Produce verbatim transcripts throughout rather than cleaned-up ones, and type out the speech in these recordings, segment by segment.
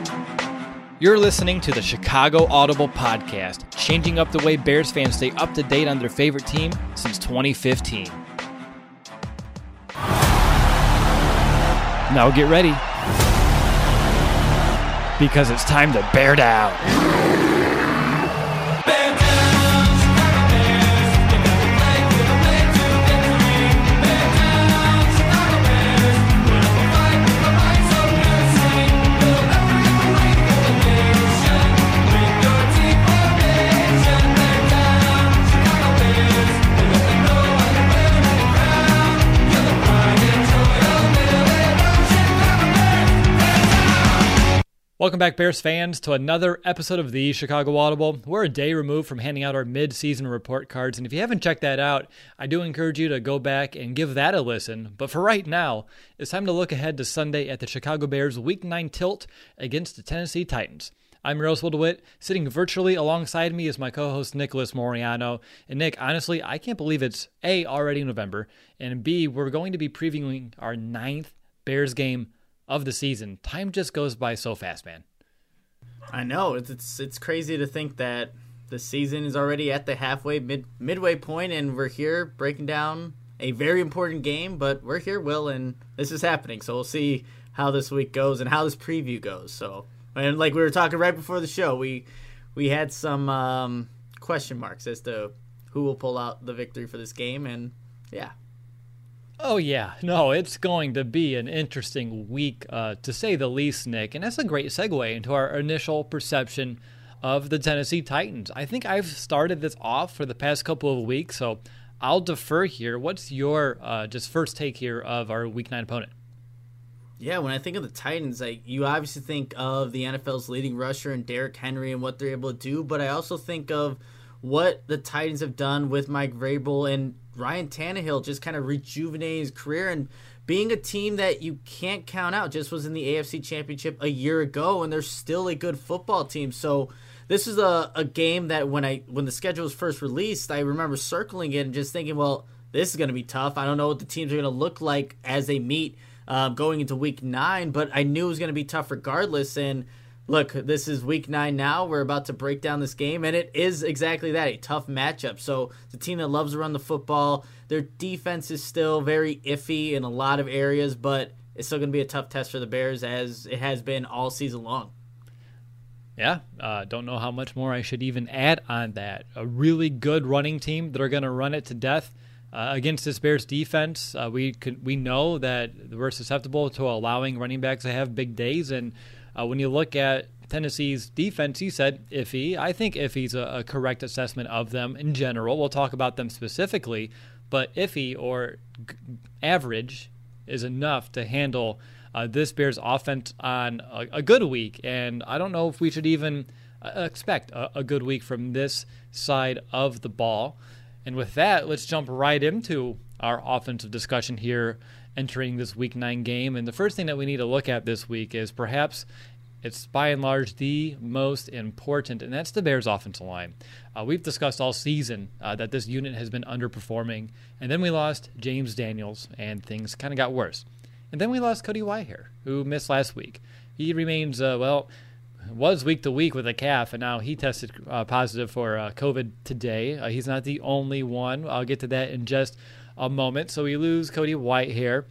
You're listening to the Chicago Audible Podcast, changing up the way Bears fans stay up to date on their favorite team since twenty fifteen. Now get ready, because it's time to bear down. Welcome back, Bears fans, to another episode of the Chicago Audible. We're a day removed from handing out our mid-season report cards, and if you haven't checked that out, I do encourage you to go back and give that a listen. But for right now, it's time to look ahead to Sunday at the Chicago Bears Week nine tilt against the Tennessee Titans. I'm Rose DeWitt. Sitting virtually alongside me is my co-host Nicholas Moriano. And Nick, honestly, I can't believe it's A, already November, and B, we're going to be previewing our ninth Bears game of the season. Time just goes by so fast, man. I know. It's it's, it's crazy to think that the season is already at the halfway, mid, midway point, and we're here breaking down a very important game, but we're here, Will, and this is happening. So we'll see how this week goes and how this preview goes. So, and like we were talking right before the show, we we had some um, question marks as to who will pull out the victory for this game, and yeah. Oh, yeah. No, it's going to be an interesting week, uh, to say the least, Nick. And that's a great segue into our initial perception of the Tennessee Titans. I think I've started this off for the past couple of weeks, so I'll defer here. What's your uh, just first take here of our Week nine opponent? Yeah, when I think of the Titans, like you obviously think of the N F L's leading rusher and Derrick Henry and what they're able to do, but I also think of what the Titans have done with Mike Vrabel and Ryan Tannehill, just kind of rejuvenating his career and being a team that you can't count out. Just was in the A F C Championship a year ago, and they're still a good football team. So this is a, a game that when I when the schedule was first released, I remember circling it and just thinking, well, this is going to be tough. I don't know what the teams are going to look like as they meet uh, going into week nine, but I knew it was going to be tough regardless. And look, this is week nine now. We're about to break down this game, and it is exactly that, a tough matchup. So the team that loves to run the football, their defense is still very iffy in a lot of areas, but it's still going to be a tough test for the Bears as it has been all season long. Yeah, uh, don't know how much more I should even add on that. A really good running team that are going to run it to death uh, against this Bears defense. Uh, we could, we know that we're susceptible to allowing running backs to have big days, and Uh, when you look at Tennessee's defense, you said iffy. I think iffy's a, a correct assessment of them in general. We'll talk about them specifically, but iffy or g- average is enough to handle uh, this Bears offense on a, a good week. And I don't know if we should even uh, expect a, a good week from this side of the ball. And with that, let's jump right into our offensive discussion here entering this week nine game. And the first thing that we need to look at this week is perhaps it's by and large the most important, and that's the Bears offensive line. Uh, we've discussed all season uh, that this unit has been underperforming, and then we lost James Daniels, and things kind of got worse. And then we lost Cody Whitehair, who missed last week. He remains, uh, well, was week to week with a calf, and now he tested uh, positive for uh, COVID today. Uh, he's not the only one. I'll get to that in just a moment. So we lose Cody Whitehair.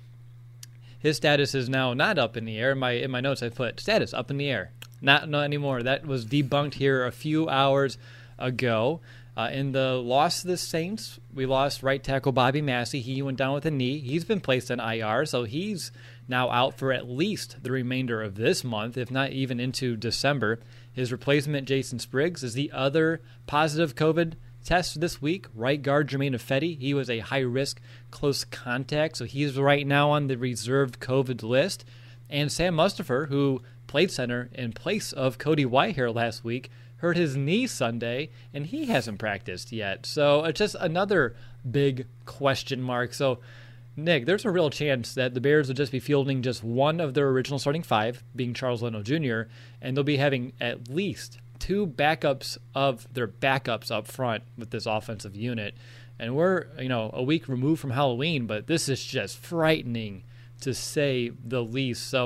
His status is now not up in the air. In my in my notes I put status up in the air. Not not anymore. That was debunked here a few hours ago. Uh, in the loss to the Saints, we lost right tackle Bobby Massey. He went down with a knee. He's been placed on I R, so he's now out for at least the remainder of this month, if not even into December. His replacement, Jason Spriggs, is the other positive COVID test this week. Right guard Jermaine Ifedi, he was a high-risk close contact, so he's right now on the reserved COVID list. And Sam Mustipher, who played center in place of Cody Whitehair last week, hurt his knee Sunday, and he hasn't practiced yet. So it's just another big question mark. So, Nick, there's a real chance that the Bears will just be fielding just one of their original starting five, being Charles Leno Junior, and they'll be having at least two backups of their backups up front with this offensive unit. And we're, you know, a week removed from Halloween, but this is just frightening to say the least. So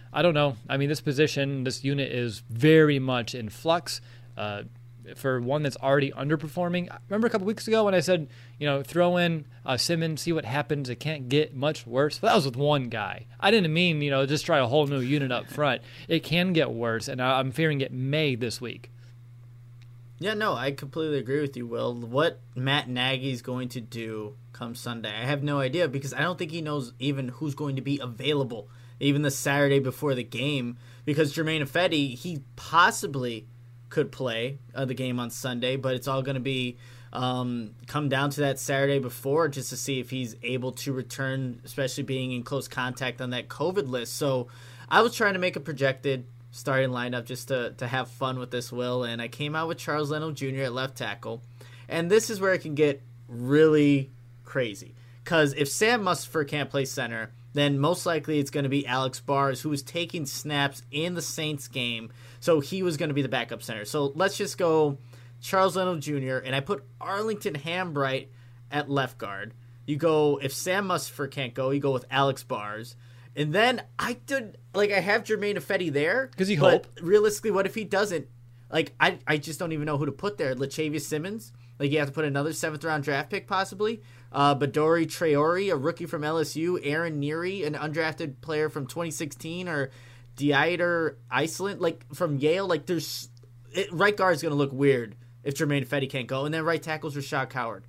I don't know. I mean, this position, this unit is very much in flux. Uh, for one that's already underperforming. Remember a couple weeks ago when I said, you know, throw in uh, Simmons, see what happens. It can't get much worse. But that was with one guy. I didn't mean, you know, just try a whole new unit up front. It can get worse, and I'm fearing it may this week. Yeah, no, I completely agree with you, Will. What Matt Nagy's going to do come Sunday, I have no idea, because I don't think he knows even who's going to be available, even the Saturday before the game, because Germain Ifedi, he possibly could play uh, the game on Sunday, but it's all going to be um, come down to that Saturday before just to see if he's able to return, especially being in close contact on that COVID list. So I was trying to make a projected starting lineup just to, to have fun with this, Will, and I came out with Charles Leno Junior at left tackle. And this is where it can get really crazy, because if Sam Mustipher can't play center, then most likely it's going to be Alex Bars, who was taking snaps in the Saints game, so he was going to be the backup center. So let's just go Charles Leno Junior, and I put Arlington Hambright at left guard. You go, if Sam Mustipher can't go, you go with Alex Bars. And then I did, like, I have Germain Ifedi there. Because you but hope. Realistically, what if he doesn't? Like, I, I just don't even know who to put there. Latavius Simmons? Like, you have to put another seventh-round draft pick, possibly. Uh, Badori Traore, a rookie from L S U. Aaron Neary, an undrafted player from twenty sixteen. Or Dieter Iceland, like, from Yale. Like, there's... It, right guard is going to look weird if Germain Ifedi can't go. And then right tackle's Rashad Coward.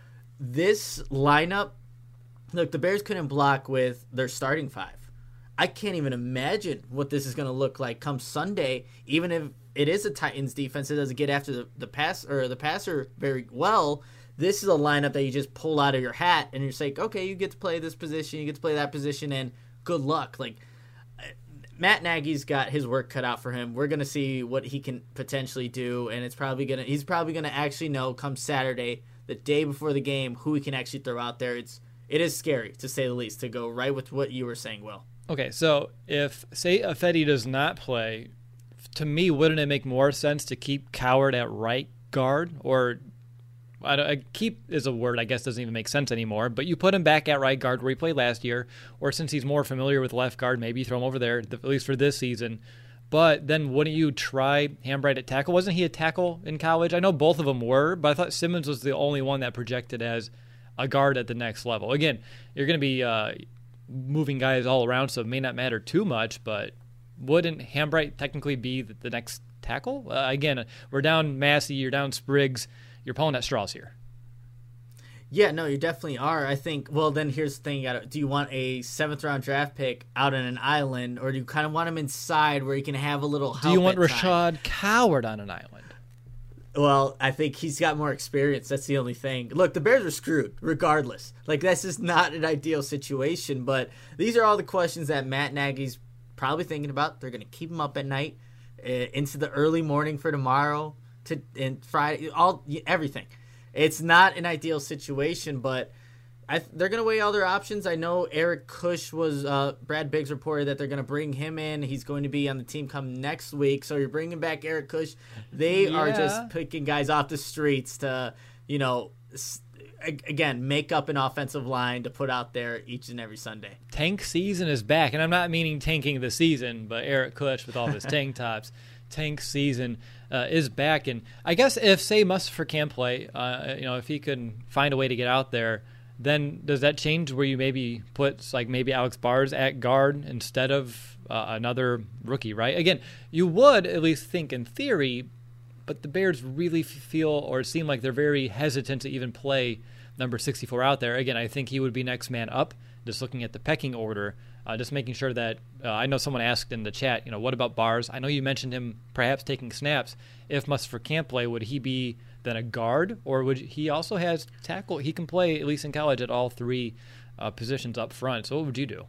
This lineup... Look, the Bears couldn't block with their starting five. I can't even imagine what this is going to look like come Sunday, even if it is a Titans defense that doesn't get after the, the pass or the passer very well. This is a lineup that you just pull out of your hat and you're like, okay, you get to play this position, you get to play that position, and good luck. Like, Matt Nagy's got his work cut out for him. We're going to see what he can potentially do, and it's probably going to he's probably going to actually know come Saturday, the day before the game, who he can actually throw out there. It's it is scary, to say the least, to go right with what you were saying, Will. Okay, so if, say, Ifedi does not play, to me, wouldn't it make more sense to keep Coward at right guard? Or, I don't, I, keep is a word I guess doesn't even make sense anymore, but you put him back at right guard where he played last year, or since he's more familiar with left guard, maybe you throw him over there, at least for this season. But then wouldn't you try Hambright at tackle? Wasn't he a tackle in college? I know both of them were, but I thought Simmons was the only one that projected as a guard at the next level. Again, you're going to be... Uh, moving guys all around, so it may not matter too much, but wouldn't Hambright technically be the, the next tackle? Uh, again, we're down Massey, you're down Spriggs, you're pulling at straws here. Yeah, no, you definitely are. I think, well, then here's the thing. You gotta, do you want a seventh-round draft pick out on an island, or do you kind of want him inside where he can have a little help? Do you want Rashad time? Coward on an island? Well, I think he's got more experience. That's the only thing. Look, the Bears are screwed, regardless. Like, this is not an ideal situation, but these are all the questions that Matt Nagy's probably thinking about. They're going to keep him up at night, uh, into the early morning for tomorrow, to and Friday, all everything. It's not an ideal situation, but I, they're going to weigh all their options. I know Eric Kush was, uh, Brad Biggs reported that they're going to bring him in. He's going to be on the team come next week. So you're bringing back Eric Kush. They yeah. are just picking guys off the streets to, you know, again, make up an offensive line to put out there each and every Sunday. Tank season is back. And I'm not meaning tanking the season, but Eric Kush with all his tank tops. Tank season uh, is back. And I guess if, say, Mustipher can play, uh, you know, if he can find a way to get out there, then does that change where you maybe put like maybe Alex Bars at guard instead of uh, another rookie, right? Again, you would at least think in theory, but the Bears really feel or seem like they're very hesitant to even play number sixty-four out there. Again, I think he would be next man up, just looking at the pecking order, uh, just making sure that uh, I know someone asked in the chat, you know, what about Bars? I know you mentioned him perhaps taking snaps. If Mustipher can't play, would he be then a guard, or would he also has tackle? He can play, at least in college, at all three uh, positions up front. So what would you do?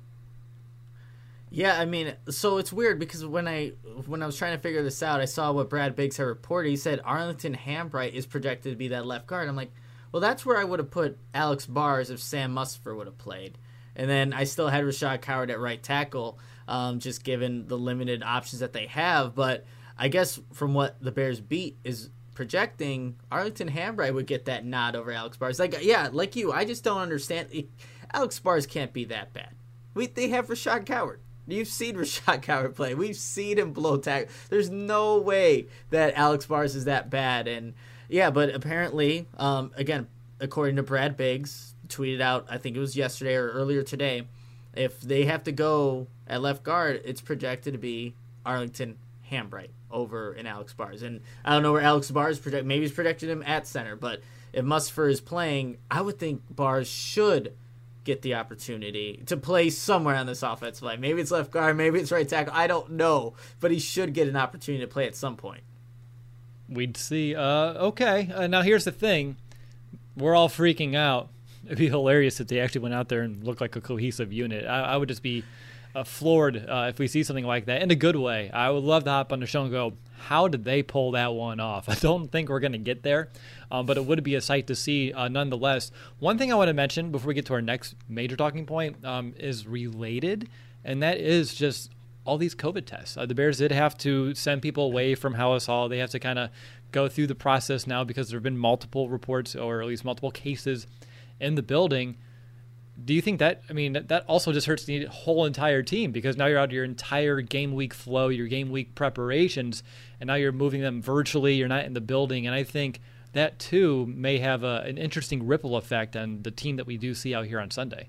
Yeah, I mean, so it's weird because when I when I was trying to figure this out, I saw what Brad Biggs had reported. He said Arlington Hambright is projected to be that left guard. I'm like, well, that's where I would have put Alex Bars if Sam Mustipher would have played. And then I still had Rashad Coward at right tackle, um, just given the limited options that they have. But I guess from what the Bears beat is projecting, Arlington Hambright would get that nod over Alex Bars. Like, yeah, like you, I just don't understand. It, Alex Bars can't be that bad. We they have Rashad Coward. You've seen Rashad Coward play. We've seen him blow tackle. There's no way that Alex Bars is that bad. And yeah, but apparently, um, again, according to Brad Biggs, tweeted out, I think it was yesterday or earlier today, if they have to go at left guard, it's projected to be Arlington Hambright over in Alex Bars. And I don't know where Alex Bars project. Maybe he's projected him at center, but if Mustipher is playing, I would think Bars should get the opportunity to play somewhere on this offensive line. Maybe it's left guard, maybe it's right tackle. I don't know, but he should get an opportunity to play at some point. We'd see. Uh, okay, uh, now here's the thing. We're all freaking out. It'd be hilarious if they actually went out there and looked like a cohesive unit. I, I would just be uh, floored uh, if we see something like that in a good way. I would love to hop on the show and go, how did they pull that one off? I don't think we're going to get there, um, but it would be a sight to see uh, nonetheless. One thing I want to mention before we get to our next major talking point um, is related, and that is just all these COVID tests. Uh, the Bears did have to send people away from Halas Hall. They have to kind of go through the process now because there have been multiple reports or at least multiple cases in the building. Do you think that, I mean, that, that also just hurts the whole entire team because now you're out of your entire game week flow, your game week preparations, and now you're moving them virtually. You're not in the building. And I think that, too, may have a, an interesting ripple effect on the team that we do see out here on Sunday.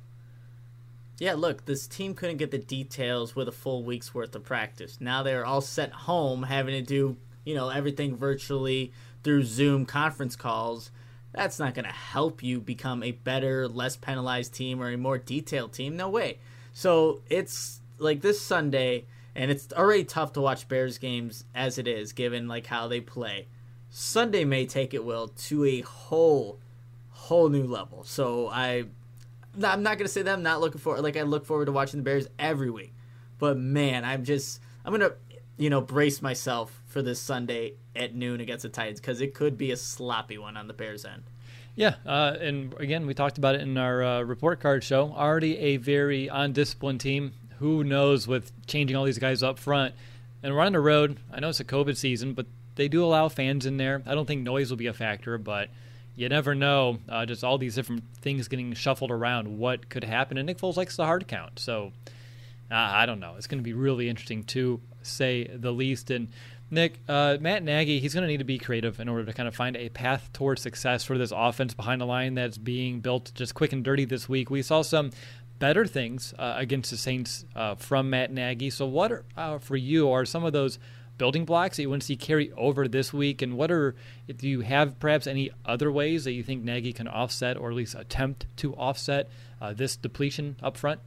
Yeah, look, this team couldn't get the details with a full week's worth of practice. Now they're all set home having to do, you know, everything virtually through Zoom conference calls. That's not going to help you become a better, less penalized team or a more detailed team. No way. So it's like this Sunday, and it's already tough to watch Bears games as it is, given like how they play. Sunday may take it, Will, to a whole, whole new level. So I, I'm not going to say that I'm not looking forward. Like I look forward to watching the Bears every week. But man, I'm just, I'm going to, you know, brace myself for this Sunday at noon against the Titans because it could be a sloppy one on the Bears' end. Yeah, uh, and again, we talked about it in our uh, report card show. Already a very undisciplined team. Who knows with changing all these guys up front. And we're on the road. I know it's a COVID season, but they do allow fans in there. I don't think noise will be a factor, but you never know. Uh, just all these different things getting shuffled around, what could happen. And Nick Foles likes the hard count. So uh, I don't know. It's going to be really interesting to say the least. And Nick, uh, Matt Nagy, he's going to need to be creative in order to kind of find a path towards success for this offense behind the line that's being built just quick and dirty this week. We saw some better things uh, against the Saints uh, from Matt Nagy. So what are, uh, for you are some of those building blocks that you want to see carry over this week? And what are, if you have perhaps any other ways that you think Nagy can offset or at least attempt to offset uh, this depletion up front?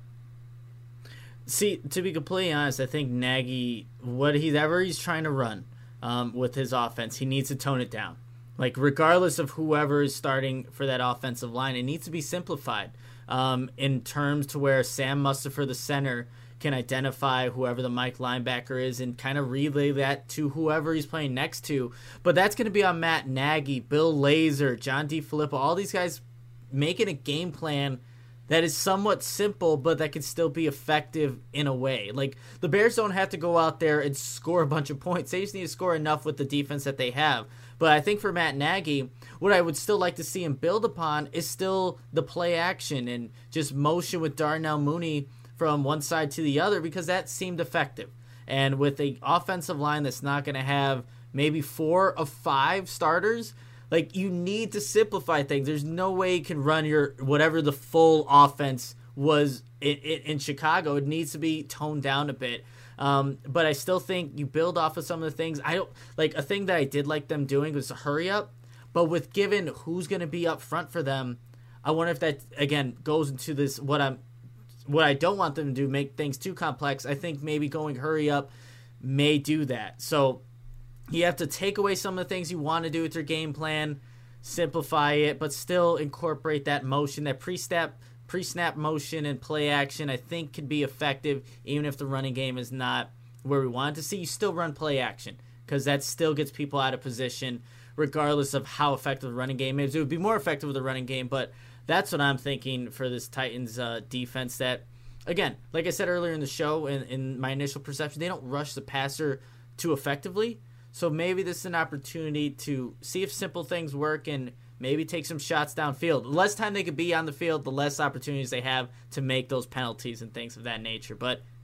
See, to be completely honest, I think Nagy, what he's ever he's trying to run um, with his offense, he needs to tone it down. Like, regardless of whoever is starting for that offensive line, it needs to be simplified um, in terms to where Sam Mustipher, the center, can identify whoever the Mike linebacker is and kind of relay that to whoever he's playing next to. But that's going to be on Matt Nagy, Bill Lazor, John DeFilippo, all these guys making a game plan that is somewhat simple, but that can still be effective in a way. Like, the Bears don't have to go out there and score a bunch of points. They just need to score enough with the defense that they have. But I think for Matt Nagy, what I would still like to see him build upon is still the play action and just motion with Darnell Mooney from one side to the other, because that seemed effective. And with an offensive line that's not going to have maybe four of five starters, like, you need to simplify things. There's no way you can run your whatever the full offense was in, in, in Chicago. It needs to be toned down a bit. Um, but I still think you build off of some of the things. I don't like a thing that I did like them doing was to hurry up. But with given who's going to be up front for them, I wonder if that again goes into this what I'm what I don't want them to do, make things too complex. I think maybe going hurry up may do that. So you have to take away some of the things you want to do with your game plan, simplify it, but still incorporate that motion, that pre-snap, pre-snap motion and play action. I think could be effective even if the running game is not where we want it to see. You still run play action because that still gets people out of position regardless of how effective the running game is. It would be more effective with the running game, but that's what I'm thinking for this Titans uh, defense that, again, like I said earlier in the show, in, in my initial perception, they don't rush the passer too effectively. So maybe this is an opportunity to see if simple things work and maybe take some shots downfield. The less time they could be on the field, the less opportunities they have to make those penalties and things of that nature. But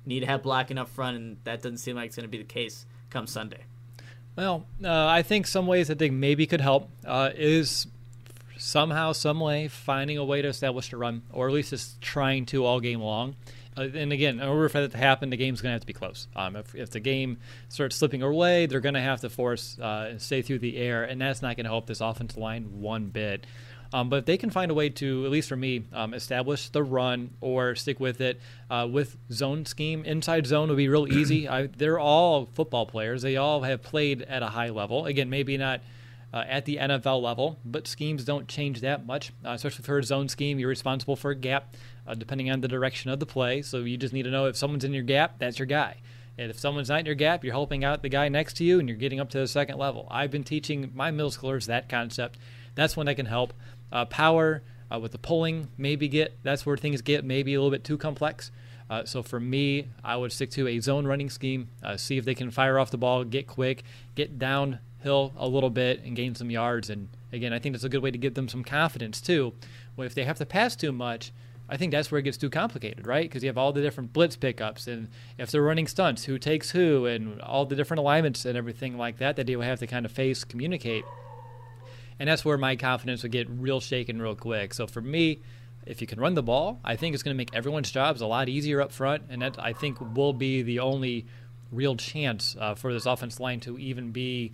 need to have blocking up front, and that doesn't seem like it's going to be the case come Sunday. Well, uh, I think some ways that they maybe could help uh, is somehow, some way, finding a way to establish a run, or at least just trying to all game long. Uh, and again, in order for that to happen, the game's going to have to be close. Um, if, if the game starts slipping away, they're going to have to force uh, and stay through the air, and that's not going to help this offensive line one bit. Um, but if they can find a way to, at least for me, um, establish the run or stick with it uh, with zone scheme, inside zone would be real easy. I, they're all football players. They all have played at a high level. Again, maybe not uh, at the N F L level, but schemes don't change that much, uh, especially for a zone scheme. You're responsible for a gap uh, depending on the direction of the play. So you just need to know if someone's in your gap, that's your guy. And if someone's not in your gap, you're helping out the guy next to you and you're getting up to the second level. I've been teaching my middle schoolers that concept. That's when I can help. Uh, power uh, with the pulling, maybe get, that's where things get maybe a little bit too complex. Uh, so for me, I would stick to a zone running scheme, uh, see if they can fire off the ball, get quick, get downhill a little bit and gain some yards. And again, I think that's a good way to give them some confidence too. Well, if they have to pass too much, I think that's where it gets too complicated, right? Because you have all the different blitz pickups, and if they're running stunts, who takes who, and all the different alignments and everything like that that they would have to kind of face, communicate. And that's where my confidence would get real shaken real quick. So for me, if you can run the ball, I think it's going to make everyone's jobs a lot easier up front, and that I think will be the only real chance uh, for this offensive line to even be,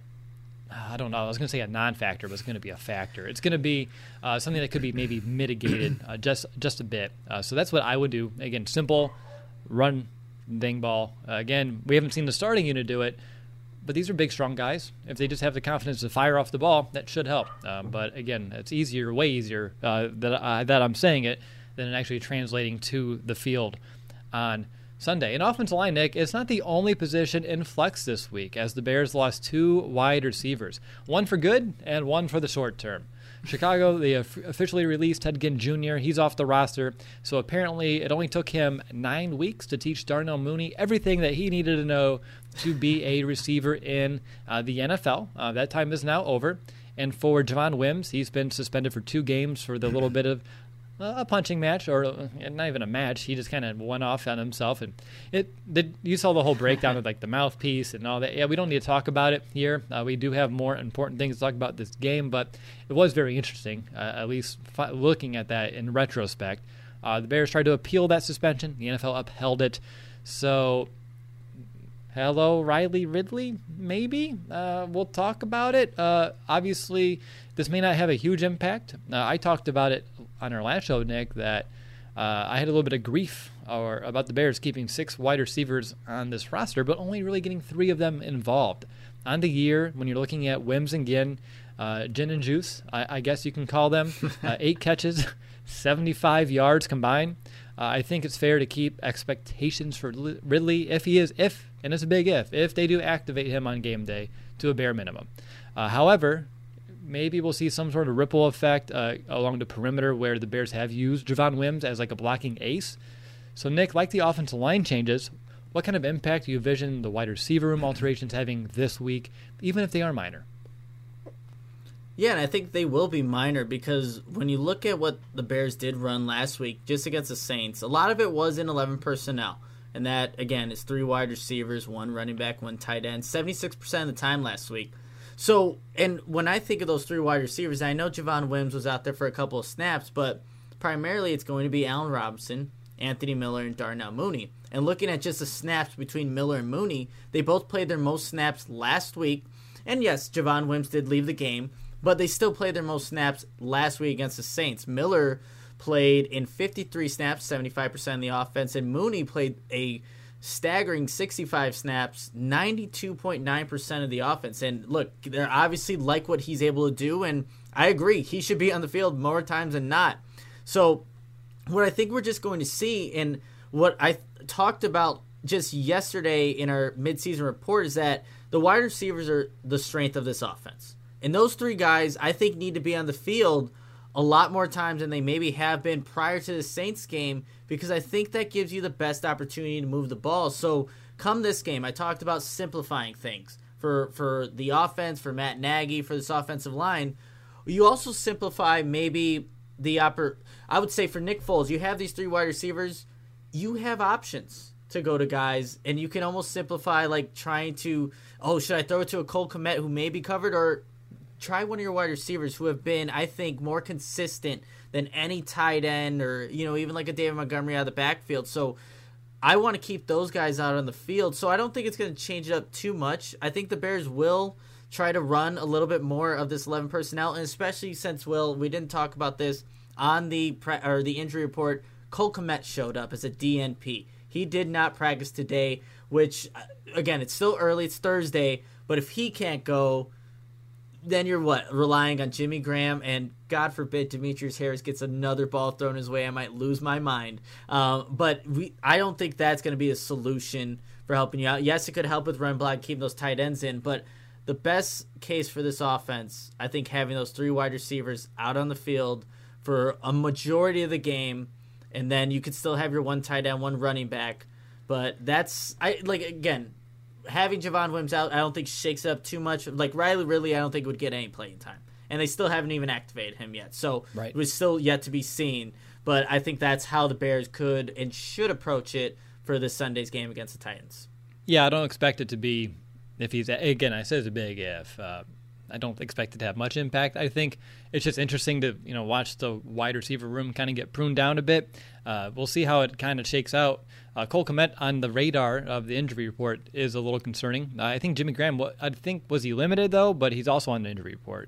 I don't know, I was going to say a non-factor, but it's going to be a factor. It's going to be uh, something that could be maybe mitigated uh, just just a bit. Uh, so that's what I would do. Again, simple, run dang ball. Uh, again, we haven't seen the starting unit do it, but these are big, strong guys. If they just have the confidence to fire off the ball, that should help. Um, but again, it's easier, way easier uh, that, I, that I'm saying it than actually translating to the field on Sunday. And offensive line, Nick, it's not the only position in flux this week, as the Bears lost two wide receivers, one for good and one for the short term. Chicago, they officially released Ted Ginn Junior He's off the roster, so apparently it only took him nine weeks to teach Darnell Mooney everything that he needed to know to be a receiver in uh, the N F L. Uh, that time is now over. And for Javon Wims, he's been suspended for two games for the little bit of uh, a punching match, or uh, not even a match. He just kind of went off on himself. And it, the, you saw the whole breakdown of like the mouthpiece and all that. Yeah, we don't need to talk about it here. Uh, we do have more important things to talk about this game, but it was very interesting, uh, at least fi- looking at that in retrospect. Uh, the Bears tried to appeal that suspension. The N F L upheld it. So, hello, Riley Ridley, maybe? Uh, we'll talk about it. Uh, obviously, this may not have a huge impact. Uh, I talked about it on our last show, Nick, that uh, I had a little bit of grief or about the Bears keeping six wide receivers on this roster, but only really getting three of them involved. On the year, when you're looking at Wims and Ginn, uh, Gin and Juice, I, I guess you can call them, uh, eight catches, seventy-five yards combined. Uh, I think it's fair to keep expectations for Ridley, if he is, if, and it's a big if, if they do activate him on game day, to a bare minimum. Uh, however, maybe we'll see some sort of ripple effect uh, along the perimeter where the Bears have used Javon Wims as like a blocking ace. So, Nick, like the offensive line changes, what kind of impact do you envision the wide receiver room alterations having this week, even if they are minor? Yeah, and I think they will be minor because when you look at what the Bears did run last week just against the Saints, a lot of it was in eleven personnel. And that, again, is three wide receivers, one running back, one tight end, seventy-six percent of the time last week. So, and when I think of those three wide receivers, I know Javon Wims was out there for a couple of snaps, but primarily it's going to be Allen Robinson, Anthony Miller, and Darnell Mooney. And looking at just the snaps between Miller and Mooney, they both played their most snaps last week. And yes, Javon Wims did leave the game, but they still played their most snaps last week against the Saints. Miller played in fifty-three snaps, seventy-five percent of the offense, and Mooney played a staggering sixty-five snaps, ninety-two point nine percent of the offense. And look, they're obviously like what he's able to do, and I agree, he should be on the field more times than not. So what I think we're just going to see, and what I talked about just yesterday in our midseason report, is that the wide receivers are the strength of this offense. And those three guys, I think, need to be on the field a lot more times than they maybe have been prior to the Saints game, because I think that gives you the best opportunity to move the ball. So come this game, I talked about simplifying things for, for the offense, for Matt Nagy, for this offensive line. You also simplify maybe the oppor- I would say for Nick Foles, you have these three wide receivers, you have options to go to guys, and you can almost simplify like trying to, oh, should I throw it to a Cole Kmet who may be covered, or try one of your wide receivers who have been, I think, more consistent than any tight end or, you know, even like a David Montgomery out of the backfield. So I want to keep those guys out on the field. So I don't think it's going to change it up too much. I think the Bears will try to run a little bit more of this eleven personnel, and especially since, Will, we didn't talk about this on the pre- or the injury report, Cole Kmet showed up as a D N P. He did not practice today, which, again, it's still early. It's Thursday. But if he can't go, then you're what? Relying on Jimmy Graham, and God forbid Demetrius Harris gets another ball thrown his way. I might lose my mind. Um, but we, I don't think that's going to be a solution for helping you out. Yes, it could help with run block, keeping those tight ends in. But the best case for this offense, I think having those three wide receivers out on the field for a majority of the game, and then you could still have your one tight end, one running back. But that's, I like again, having Javon Williams out, I don't think shakes it up too much. Like Riley Ridley, I don't think would get any playing time. And they still haven't even activated him yet. So right. It was still yet to be seen. But I think that's how the Bears could and should approach it for this Sunday's game against the Titans. Yeah, I don't expect it to be, if he's, again, I said it's a big if. Uh, I don't expect it to have much impact. I think it's just interesting to, you know, watch the wide receiver room kind of get pruned down a bit. Uh, we'll see how it kind of shakes out. Uh, Cole Kmet on the radar of the injury report is a little concerning. Uh, I think Jimmy Graham, I think, was he limited, though? But he's also on the injury report.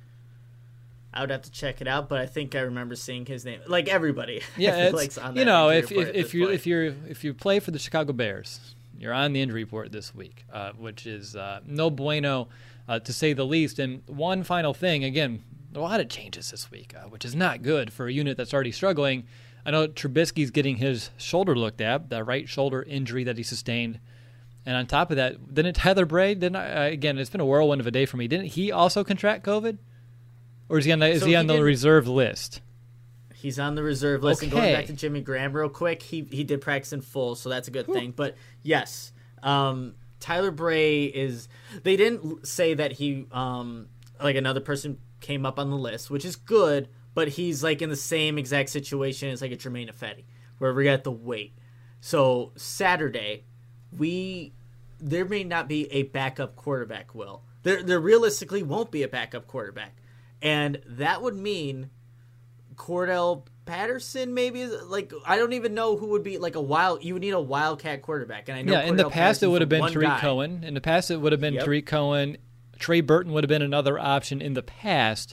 I would have to check it out, but I think I remember seeing his name. Like everybody, yeah, it's, on you know, if if, if you if you if you play for the Chicago Bears, you're on the injury report this week, uh, which is uh, no bueno, uh, to say the least. And one final thing, again, a lot of changes this week, uh, which is not good for a unit that's already struggling. I know Trubisky's getting his shoulder looked at, the right shoulder injury that he sustained. And on top of that, didn't Tyler Bray, didn't I, uh, again, it's been a whirlwind of a day for me. Didn't he also contract COVID? Or is he on the, is so he on he the reserve list? He's on the reserve list. Okay. And going back to Jimmy Graham real quick, he he did practice in full, so that's a good Whew. thing. But yes, um, Tyler Bray is – they didn't say that he um, – like another person came up on the list, which is good, but he's like in the same exact situation as like a Jermaine Ifedi, where we got to wait. So Saturday, we there may not be a backup quarterback, Will. There there realistically won't be a backup quarterback. And that would mean Cordell Patterson maybe is like I don't even know who would be like a wild. You would need a wildcat quarterback, and I know. Yeah, Cordell in the past Patterson's it would have been one Tariq guy. Cohen. In the past it would have been Yep. Tariq Cohen. Trey Burton would have been another option in the past.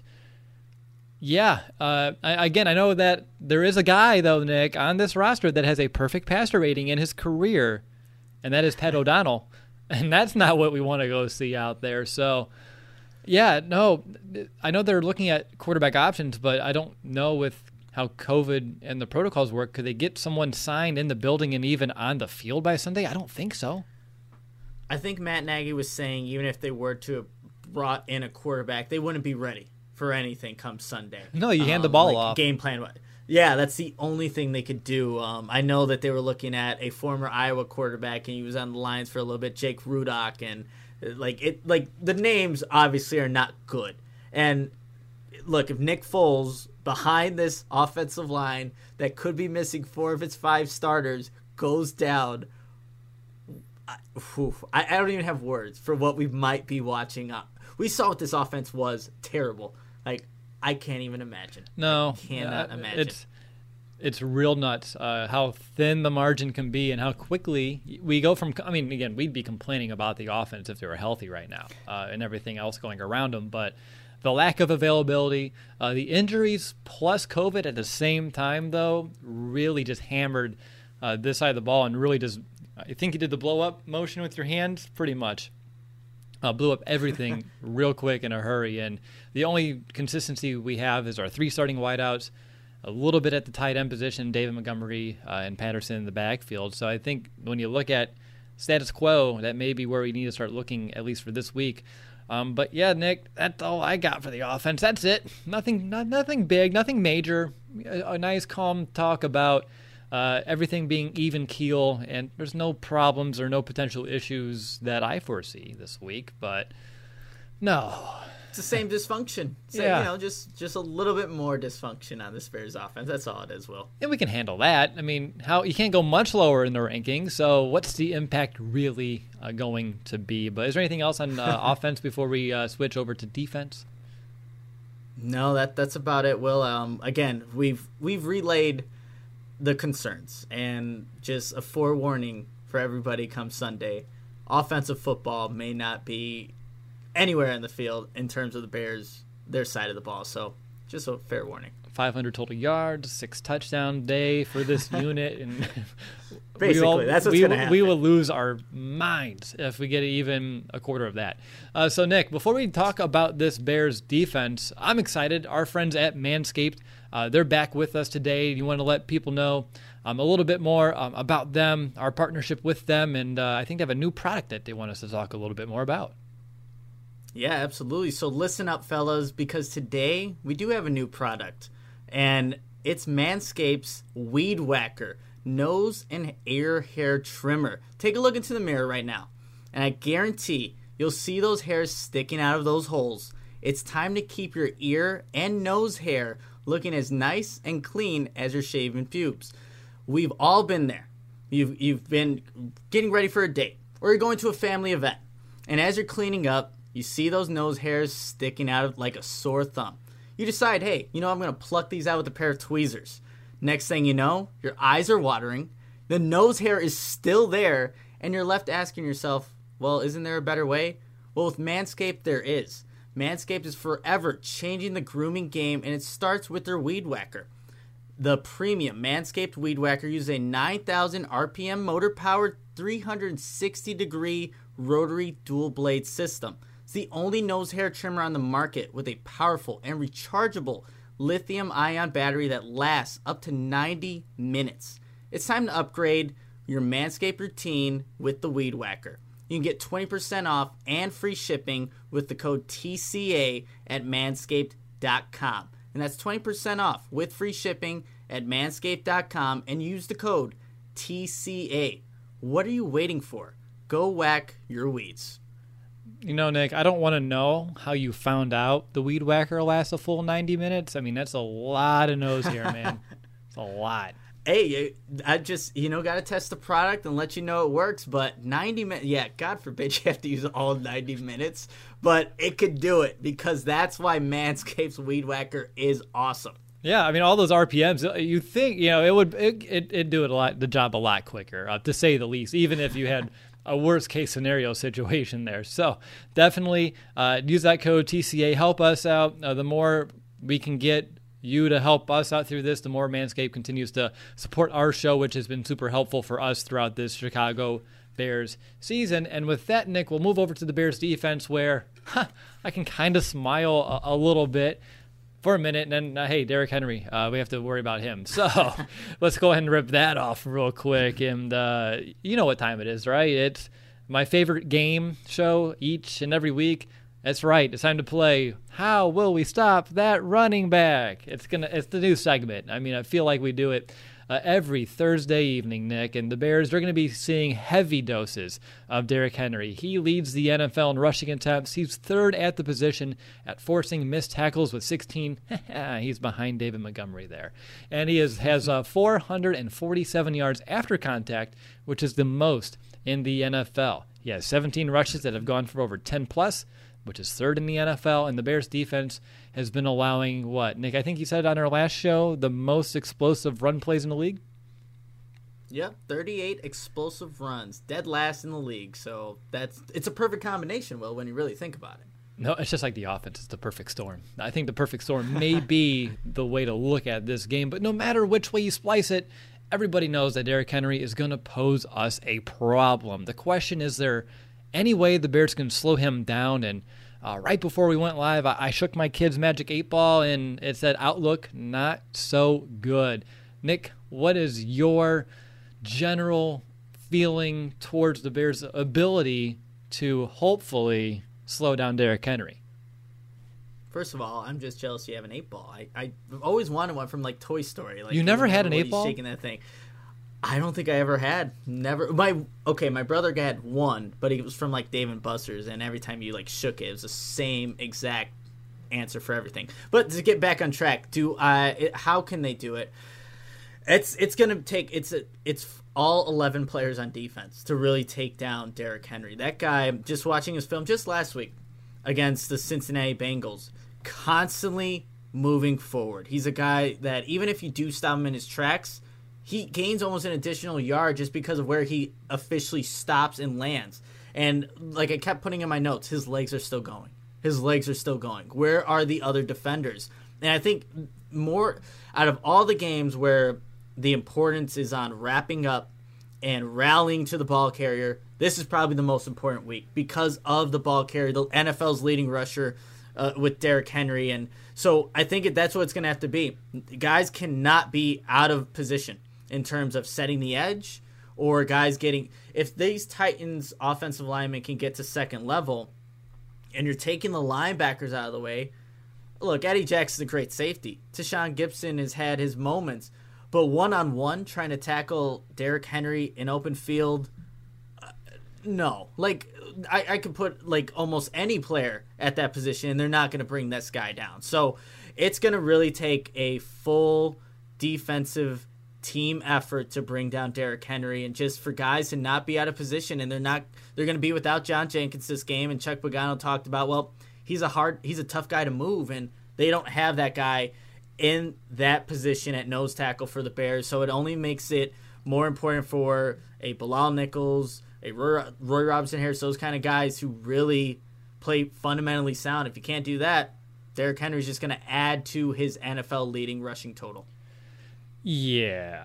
Yeah, uh, I, again, I know that there is a guy though, Nick, on this roster that has a perfect passer rating in his career, and that is Pat O'Donnell, and that's not what we want to go see out there. So. Yeah, no, I know they're looking at quarterback options, but I don't know with how COVID and the protocols work. Could they get someone signed in the building and even on the field by Sunday? I don't think so. I think Matt Nagy was saying even if they were to have brought in a quarterback, they wouldn't be ready for anything come Sunday. No, you hand um, the ball like off. Game plan. Yeah, that's the only thing they could do. Um, I know that they were looking at a former Iowa quarterback, and he was on the Lions for a little bit, Jake Rudock, and like it, like the names obviously are not good. And look, if Nick Foles behind this offensive line that could be missing four of its five starters goes down, I, whew, I, I don't even have words for what we might be watching. Up, we saw what this offense was terrible. Like I can't even imagine. No, I cannot uh, imagine. It's it's real nuts uh, how thin the margin can be and how quickly we go from. I mean, again, we'd be complaining about the offense if they were healthy right now uh, and everything else going around them, but the lack of availability, uh, the injuries plus COVID at the same time, though, really just hammered uh, this side of the ball and really just. I think you did the blow up motion with your hands, pretty much. Uh, blew up everything real quick in a hurry, and the only consistency we have is our three starting wideouts, a little bit at the tight end position, David Montgomery uh, and Patterson in the backfield. So I think when you look at status quo, that may be where we need to start looking, at least for this week. Um, but yeah, Nick, that's all I got for the offense. That's it. Nothing, not, nothing big, nothing major. A, a nice, calm talk about uh, everything being even keel, and there's no problems or no potential issues that I foresee this week. But No. It's the same dysfunction. So, yeah. You know, just, just a little bit more dysfunction on this Bears offense. That's all it is, Will. And we can handle that. I mean, how you can't go much lower in the rankings, so what's the impact really uh, going to be? But is there anything else on uh, offense before we uh, switch over to defense? No, that that's about it, Will. Um, again, we've we've relayed the concerns, and just a forewarning for everybody come Sunday. Offensive football may not be anywhere in the field in terms of the Bears, their side of the ball. So just a fair warning. five hundred total yards, six touchdown day for this unit, and basically all, that's what's we, going to happen. We will lose our minds if we get even a quarter of that. Uh, so, Nick, before we talk about this Bears defense, I'm excited. Our friends at Manscaped, uh, they're back with us today. You want to let people know um, a little bit more um, about them, our partnership with them, and uh, I think they have a new product that they want us to talk a little bit more about. Yeah, absolutely. So listen up, fellas, because today we do have a new product. And it's Manscaped's Weed Whacker Nose and Ear Hair Trimmer. Take a look into the mirror right now, and I guarantee you'll see those hairs sticking out of those holes. It's time to keep your ear and nose hair looking as nice and clean as your shaven pubes. We've all been there. You've, you've been getting ready for a date, or you're going to a family event, and as you're cleaning up, you see those nose hairs sticking out like a sore thumb. You decide, hey, you know, I'm going to pluck these out with a pair of tweezers. Next thing you know, your eyes are watering, the nose hair is still there, and you're left asking yourself, well, isn't there a better way? Well, with Manscaped, there is. Manscaped is forever changing the grooming game, and it starts with their Weed Whacker. The premium Manscaped Weed Whacker uses a nine thousand R P M motor-powered three hundred sixty degree rotary dual-blade system. It's the only nose hair trimmer on the market with a powerful and rechargeable lithium-ion battery that lasts up to ninety minutes. It's time to upgrade your Manscaped routine with the Weed Whacker. You can get twenty percent off and free shipping with the code T C A at manscaped dot com. And that's twenty percent off with free shipping at manscaped dot com, and use the code T C A. What are you waiting for? Go whack your weeds. You know, Nick, I don't want to know how you found out the Weed Whacker lasts a full ninety minutes. I mean, that's a lot of nose hair, man. It's a lot. Hey, I just, you know, got to test the product and let you know it works. But ninety minutes, yeah, God forbid you have to use all ninety minutes. But it could do it, because that's why Manscaped's Weed Whacker is awesome. Yeah, I mean, all those R P Ms, you think, you know, it would it, it, it'd do it a lot, the job a lot quicker, uh, to say the least, even if you had a worst case scenario situation there. So definitely uh, use that code T C A. Help us out. Uh, the more we can get you to help us out through this, the more Manscaped continues to support our show, which has been super helpful for us throughout this Chicago Bears season. And with that, Nick, we'll move over to the Bears defense, where huh, I can kind of smile a, a little bit for a minute, and then, uh, hey, Derrick Henry, uh, we have to worry about him. So let's go ahead and rip that off real quick. And uh, you know what time it is, right? It's my favorite game show each and every week. That's right. It's time to play How Will We Stop That Running Back? It's gonna. It's the new segment. I mean, I feel like we do it uh, every Thursday evening, Nick. And the Bears, they're going to be seeing heavy doses of Derrick Henry. He leads the N F L in rushing attempts. He's third at the position at forcing missed tackles with sixteen. He's behind David Montgomery there. And he is, has uh, four hundred forty-seven yards after contact, which is the most in the N F L. He has seventeen rushes that have gone for over ten plus, which is third in the N F L, and the Bears defense has been allowing, what, Nick, I think you said on our last show, the most explosive run plays in the league? Yep, thirty-eight explosive runs, dead last in the league. So that's it's a perfect combination, Will, when you really think about it. No, it's just like the offense. It's the perfect storm. I think the perfect storm may be the way to look at this game, but no matter which way you splice it, everybody knows that Derrick Henry is going to pose us a problem. The question is, there any way the Bears can slow him down? And uh, right before we went live, I, I shook my kid's Magic eight Ball, and it said, outlook, not so good. Nick, what is your general feeling towards the Bears' ability to hopefully slow down Derrick Henry? First of all, I'm just jealous you have an eight ball. I, I always wanted one from like Toy Story. Like, you never had an eight ball? Shaking that thing. I don't think I ever had. Never. My okay. My brother had one, but it was from like Dave and Buster's, and every time you like shook it, it was the same exact answer for everything. But to get back on track, do I? It, how can they do it? It's it's gonna take it's a, it's all eleven players on defense to really take down Derrick Henry. That guy. Just watching his film just last week against the Cincinnati Bengals, constantly moving forward. He's a guy that even if you do stop him in his tracks, he gains almost an additional yard just because of where he officially stops and lands. And like I kept putting in my notes, his legs are still going. His legs are still going. Where are the other defenders? And I think more out of all the games where the importance is on wrapping up and rallying to the ball carrier, this is probably the most important week because of the ball carrier, the N F L's leading rusher uh, with Derrick Henry. And so I think that's what it's going to have to be. Guys cannot be out of position in terms of setting the edge or guys getting – if these Titans offensive linemen can get to second level and you're taking the linebackers out of the way, look, Eddie Jackson's a great safety. Tashawn Gibson has had his moments. But one-on-one, trying to tackle Derrick Henry in open field, uh, no. Like, I, I could put, like, almost any player at that position, and they're not going to bring this guy down. So it's going to really take a full defensive team effort to bring down Derrick Henry, and just for guys to not be out of position, and they're not they're going to be without John Jenkins this game. And Chuck Pagano talked about, well, he's a hard he's a tough guy to move, and they don't have that guy in that position at nose tackle for the Bears. So it only makes it more important for a Bilal Nichols, a Roy, Roy Robinson Harris, those kind of guys who really play fundamentally sound. If you can't do that, Derrick Henry's just going to add to his N F L leading rushing total. Yeah.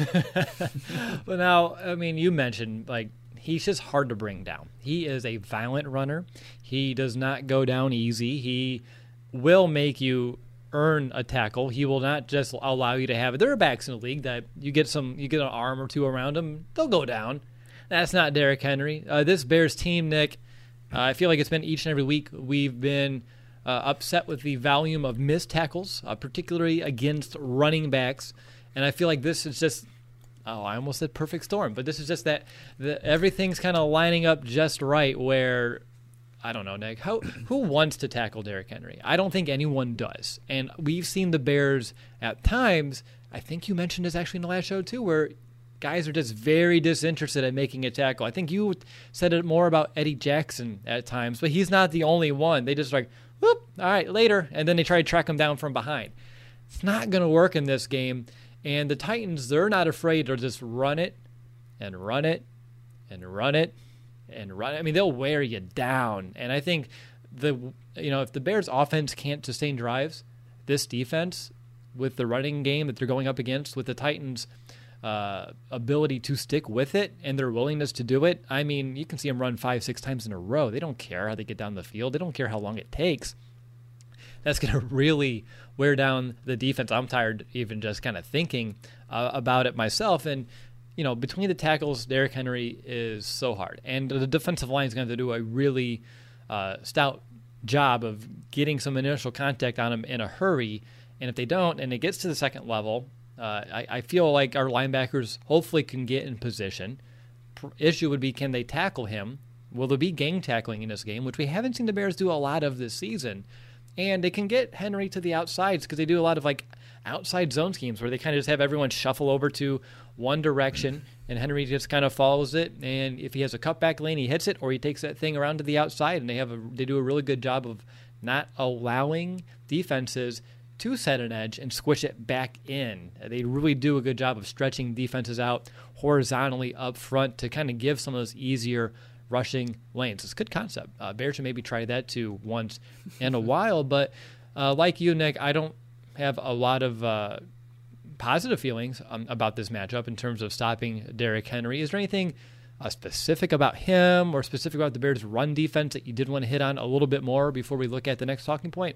But now, I mean, you mentioned, like, he's just hard to bring down. He is a violent runner. He does not go down easy. He will make you earn a tackle. He will not just allow you to have it. There are backs in the league that you get some, you get an arm or two around them, they'll go down. That's not Derrick Henry. Uh, this Bears team, Nick, uh, I feel like it's been each and every week we've been uh, upset with the volume of missed tackles, uh, particularly against running backs. And I feel like this is just, oh, I almost said perfect storm, but this is just that the, everything's kind of lining up just right where, I don't know, Nick, how, who wants to tackle Derrick Henry? I don't think anyone does. And we've seen the Bears at times, I think you mentioned this actually in the last show too, where guys are just very disinterested in making a tackle. I think you said it more about Eddie Jackson at times, but he's not the only one. They just like, whoop, all right, later. And then they try to track him down from behind. It's not going to work in this game. And the Titans, they're not afraid to just run it and run it and run it and run it. I mean, they'll wear you down. And I think the you know if the Bears' offense can't sustain drives, this defense with the running game that they're going up against, with the Titans' uh, ability to stick with it and their willingness to do it, I mean, you can see them run five, six times in a row. They don't care how they get down the field. They don't care how long it takes. That's going to really wear down the defense. I'm tired even just kind of thinking uh, about it myself. And, you know, between the tackles, Derrick Henry is so hard. And the defensive line is going to have to do a really uh, stout job of getting some initial contact on him in a hurry. And if they don't, and it gets to the second level, uh, I, I feel like our linebackers hopefully can get in position. P- issue would be, can they tackle him? Will there be gang tackling in this game, which we haven't seen the Bears do a lot of this season? And they can get Henry to the outsides because they do a lot of like outside zone schemes where they kind of just have everyone shuffle over to one direction and Henry just kind of follows it. And if he has a cutback lane, he hits it, or he takes that thing around to the outside. And they have a, they do a really good job of not allowing defenses to set an edge and squish it back in. They really do a good job of stretching defenses out horizontally up front to kind of give some of those easier rushing lanes. It's a good concept. Uh, Bears should maybe try that too once in a while. But uh, like you, Nick, I don't have a lot of uh, positive feelings um, about this matchup in terms of stopping Derrick Henry. Is there anything uh, specific about him or specific about the Bears' run defense that you did want to hit on a little bit more before we look at the next talking point?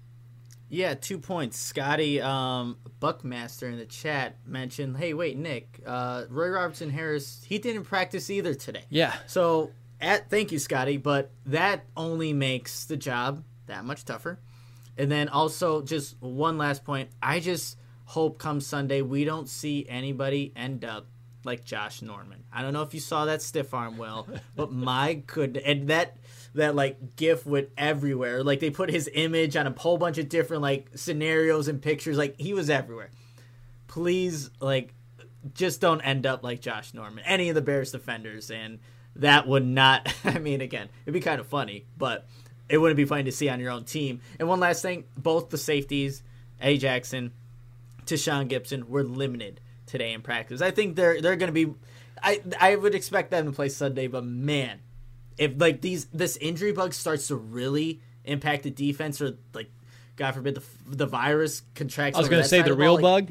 Yeah, two points. Scotty um, Buckmaster in the chat mentioned, hey, wait, Nick, uh, Roy Robertson Harris, he didn't practice either today. Yeah. So, at, thank you, Scotty, but that only makes the job that much tougher. And then also, just one last point, I just hope come Sunday we don't see anybody end up like Josh Norman. I don't know if you saw that stiff arm, Will, but my goodness, and that that like GIF went everywhere. Like they put his image on a whole bunch of different like scenarios and pictures. Like he was everywhere. Please, like, just don't end up like Josh Norman, any of the Bears defenders, and that would not. I mean, again, it'd be kind of funny, but it wouldn't be funny to see on your own team. And one last thing, both the safeties, A. Jackson, Tashaun Gipson, were limited today in practice. I think they're they're going to be. I I would expect them to play Sunday, but man, if like these this injury bug starts to really impact the defense, or like God forbid the the virus contracts. I was going to say the real ball, like, bug.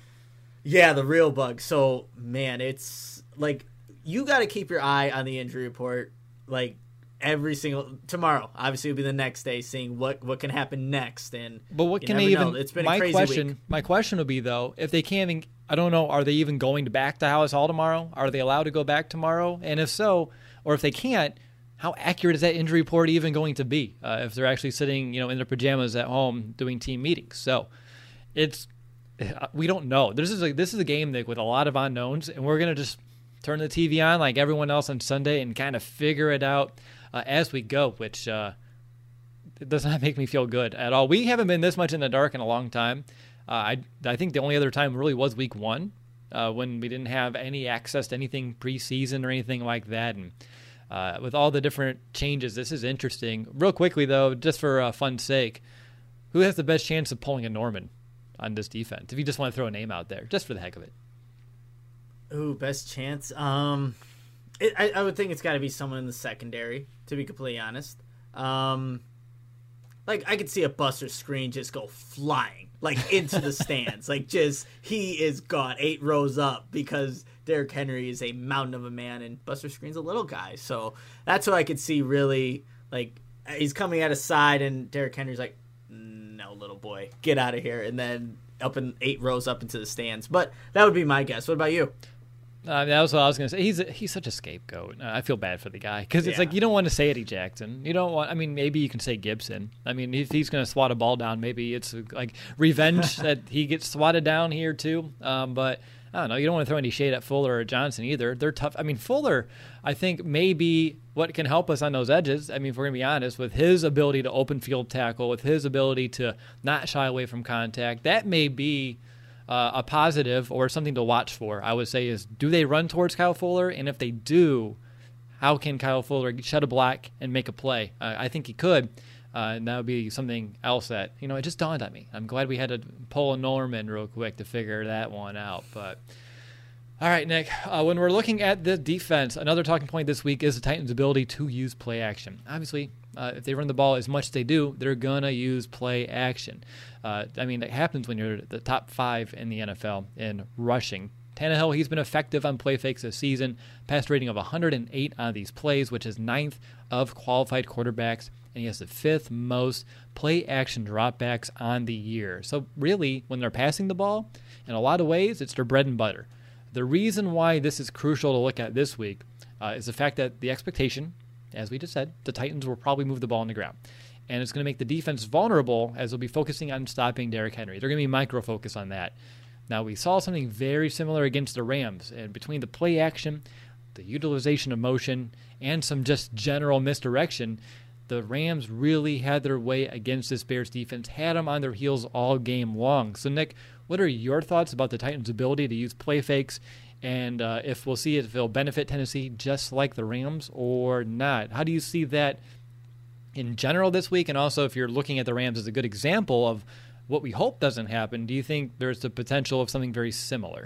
Yeah, the real bug. So man, it's like you got to keep your eye on the injury report, like every single tomorrow. Obviously, it'll be the next day, seeing what what can happen next. And but what can they even? Know. It's been my a crazy question. Week. My question would be though, if they can't even. I don't know. Are they even going to back to Halas Hall tomorrow? Are they allowed to go back tomorrow? And if so, or if they can't, how accurate is that injury report even going to be? Uh, if they're actually sitting, you know, in their pajamas at home doing team meetings, so it's we don't know. This is like this is a game that with a lot of unknowns, and we're gonna just turn the T V on like everyone else on Sunday and kind of figure it out uh, as we go, which uh, it does not make me feel good at all. We haven't been this much in the dark in a long time. Uh, I I think the only other time really was week one uh, when we didn't have any access to anything preseason or anything like that. And uh, with all the different changes, this is interesting. Real quickly, though, just for uh, fun's sake, who has the best chance of pulling a Norman on this defense? If you just want to throw a name out there, just for the heck of it. Ooh, best chance? Um, it, I, I would think it's got to be someone in the secondary, to be completely honest. Um, like, I could see a Buster Screen just go flying, like, into the stands. Like, just, he is gone eight rows up because Derrick Henry is a mountain of a man and Buster Screen's a little guy. So that's what I could see really, like, he's coming at his side and Derrick Henry's like, no, little boy, get out of here. And then up in eight rows up into the stands. But that would be my guess. What about you? Uh, that was what I was going to say. He's a, he's such a scapegoat. Uh, I feel bad for the guy because it's yeah. like you don't want to say Eddie Jackson. You don't want. I mean, maybe you can say Gibson. I mean, if he's going to swat a ball down, maybe it's like revenge that he gets swatted down here too. Um, but I don't know. You don't want to throw any shade at Fuller or Johnson either. They're tough. I mean, Fuller, I think maybe what can help us on those edges. I mean, if we're going to be honest, with his ability to open field tackle, with his ability to not shy away from contact, that may be. Uh, a positive or something to watch for, I would say, is do they run towards Kyle Fuller? And if they do, how can Kyle Fuller shed a block and make a play? Uh, I think he could, uh, and that would be something else that, you know, it just dawned on me. I'm glad we had to pull a Norman real quick to figure that one out. But all right, Nick, uh, when we're looking at the defense, another talking point this week is the Titans' ability to use play action. Obviously, uh, if they run the ball as much as they do, they're going to use play action. Uh, I mean, that happens when you're the top five in the N F L in rushing. Tannehill, he's been effective on play fakes this season. Pass rating of one hundred eight on these plays, which is ninth of qualified quarterbacks. And he has the fifth most play action dropbacks on the year. So really, when they're passing the ball, in a lot of ways, it's their bread and butter. The reason why this is crucial to look at this week uh, is the fact that the expectation, as we just said, the Titans will probably move the ball on the ground. And it's going to make the defense vulnerable as they'll be focusing on stopping Derrick Henry. They're going to be micro-focused on that. Now, we saw something very similar against the Rams. And between the play action, the utilization of motion, and some just general misdirection, the Rams really had their way against this Bears defense, had them on their heels all game long. So, Nick, what are your thoughts about the Titans' ability to use play fakes? And uh, if we'll see if they'll benefit Tennessee just like the Rams or not? How do you see that in general this week, and also if you're looking at the Rams as a good example of what we hope doesn't happen, do you think there's the potential of something very similar?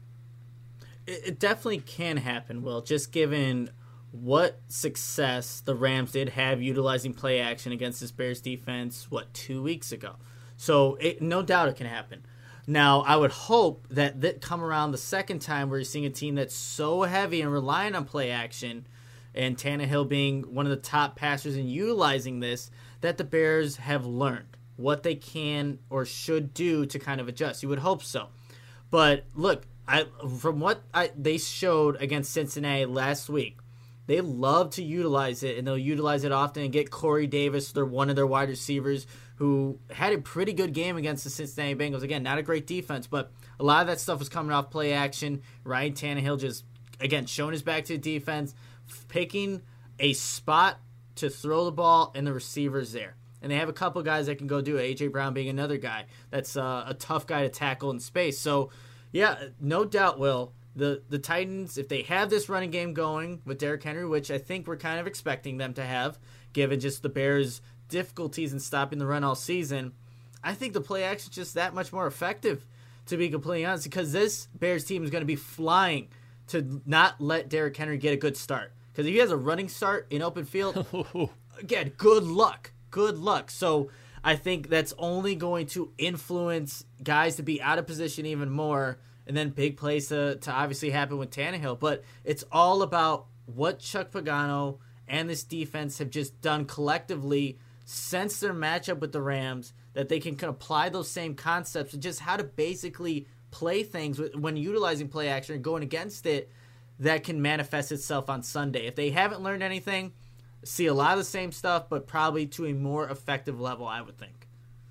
It definitely can happen, Will, just given what success the Rams did have utilizing play action against this Bears defense, what, two weeks ago. So it, no doubt it can happen. Now, I would hope that that come around the second time where you're seeing a team that's so heavy and relying on play action, and Tannehill being one of the top passers and utilizing this, that the Bears have learned what they can or should do to kind of adjust. You would hope so. But look, I from what I, they showed against Cincinnati last week, they love to utilize it, and they'll utilize it often and get Corey Davis, they're one of their wide receivers, who had a pretty good game against the Cincinnati Bengals. Again, not a great defense, but a lot of that stuff was coming off play action. Ryan Tannehill just, again, showing his back to the defense, picking a spot to throw the ball, and the receivers there. And they have a couple guys that can go do it, A J. Brown being another guy that's uh, a tough guy to tackle in space. So, yeah, no doubt, Will, the, the Titans, if they have this running game going with Derrick Henry, which I think we're kind of expecting them to have, given just the Bears' difficulties in stopping the run all season, I think the play action is just that much more effective, to be completely honest, because this Bears team is going to be flying to not let Derrick Henry get a good start. Because if he has a running start in open field, again, good luck. Good luck. So I think that's only going to influence guys to be out of position even more, and then big plays to, to obviously happen with Tannehill. But it's all about what Chuck Pagano and this defense have just done collectively since their matchup with the Rams, that they can, can apply those same concepts and just how to basically play things when utilizing play action and going against it, that can manifest itself on Sunday. If they haven't learned anything, see a lot of the same stuff, but probably to a more effective level, I would think.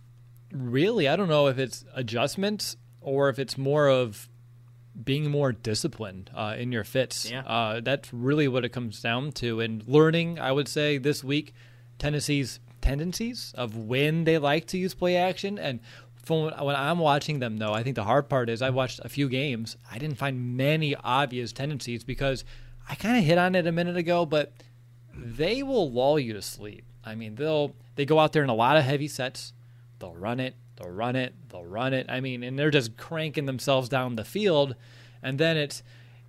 Really, I don't know if it's adjustments or if it's more of being more disciplined uh, in your fits. Yeah. Uh, that's really what it comes down to. And learning, I would say, this week, Tennessee's tendencies of when they like to use play action. And from when I'm watching them, though, I think the hard part is I watched a few games. I didn't find many obvious tendencies because I kind of hit on it a minute ago, but they will lull you to sleep. I mean, they'll they go out there in a lot of heavy sets. They'll run it, they'll run it, they'll run it. I mean, and they're just cranking themselves down the field, and then it's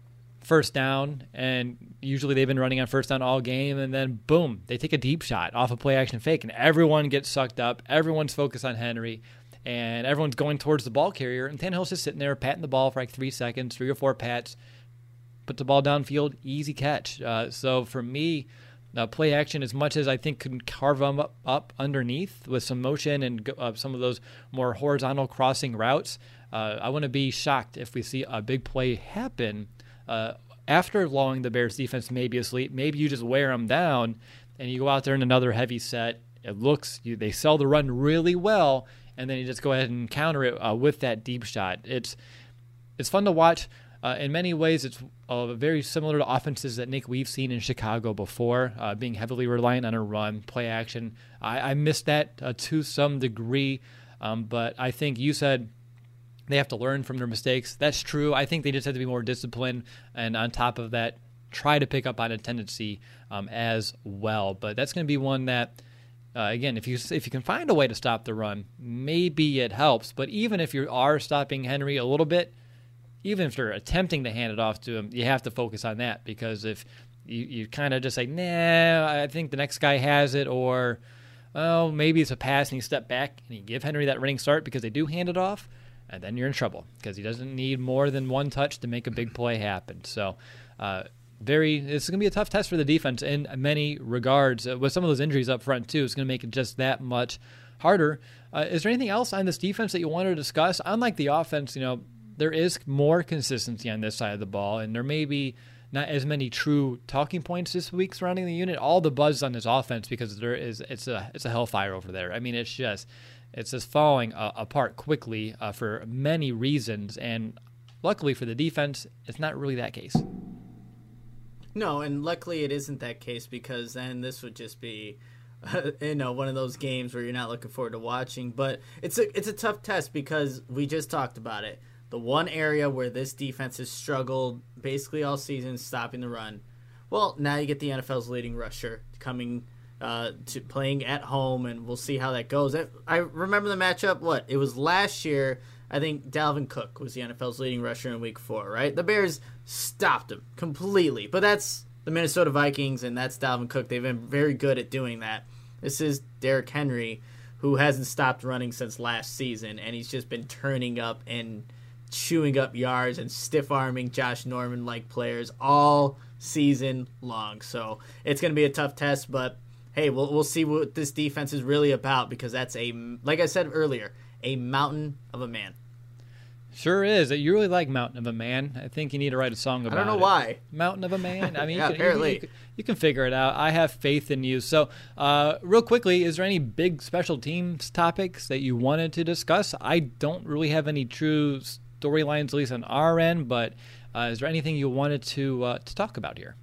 first down, and usually they've been running on first down all game, and then boom, they take a deep shot off a play action fake, and everyone gets sucked up. Everyone's focused on Henry, and everyone's going towards the ball carrier, and Tannehill's just sitting there patting the ball for like three seconds, three or four pats, put the ball downfield, easy catch. Uh, so for me, uh, play action, as much as I think can carve them up, up underneath with some motion and uh, some of those more horizontal crossing routes, uh, I wouldn't be shocked if we see a big play happen uh, after lulling the Bears defense maybe asleep. Maybe you just wear them down and you go out there in another heavy set. It looks, you, they sell the run really well, and then you just go ahead and counter it uh, with that deep shot. It's it's fun to watch. Uh, in many ways, it's uh, very similar to offenses that, Nick, we've seen in Chicago before, uh, being heavily reliant on a run, play action. I, I missed that uh, to some degree, um, but I think you said they have to learn from their mistakes. That's true. I think they just have to be more disciplined, and on top of that, try to pick up on a tendency um, as well. But that's going to be one that, Uh, again, if you if you can find a way to stop the run, maybe it helps. But even if you are stopping Henry a little bit, even if you're attempting to hand it off to him, you have to focus on that, because if you, you kind of just say, nah, I think the next guy has it, or, oh, maybe it's a pass and you step back and you give Henry that running start because they do hand it off, and then you're in trouble because he doesn't need more than one touch to make a big play happen. So, uh, Very, it's going to be a tough test for the defense in many regards. Uh, with some of those injuries up front, too, it's going to make it just that much harder. Uh, is there anything else on this defense that you want to discuss? Unlike the offense, you know, there is more consistency on this side of the ball, and there may be not as many true talking points this week surrounding the unit. All the buzz on this offense, because there is it's a it's a hellfire over there. I mean, it's just it's just falling uh, apart quickly uh, for many reasons, and luckily for the defense, it's not really that case. No, and luckily it isn't that case, because then this would just be, uh, you know, one of those games where you're not looking forward to watching. But it's a it's a tough test, because we just talked about it. The one area where this defense has struggled basically all season, stopping the run. Well, now you get the N F L's leading rusher coming uh, to playing at home, and we'll see how that goes. I, I remember the matchup. What it was last year. I think Dalvin Cook was the N F L's leading rusher in week four, right? The Bears stopped him completely. But that's the Minnesota Vikings, and that's Dalvin Cook. They've been very good at doing that. This is Derrick Henry, who hasn't stopped running since last season, and he's just been turning up and chewing up yards and stiff-arming Josh Norman-like players all season long. So it's going to be a tough test, but hey, we'll we'll see what this defense is really about, because that's a, like I said earlier, a mountain of a man. Sure is. You really like Mountain of a Man. I think you need to write a song about it. I don't know it. Why. Mountain of a Man. I mean, yeah, you, can, apparently. You, you, you can figure it out. I have faith in you. So, uh, real quickly, is there any big special teams topics that you wanted to discuss? I don't really have any true storylines, at least on our end, but uh, is there anything you wanted to uh, to talk about here?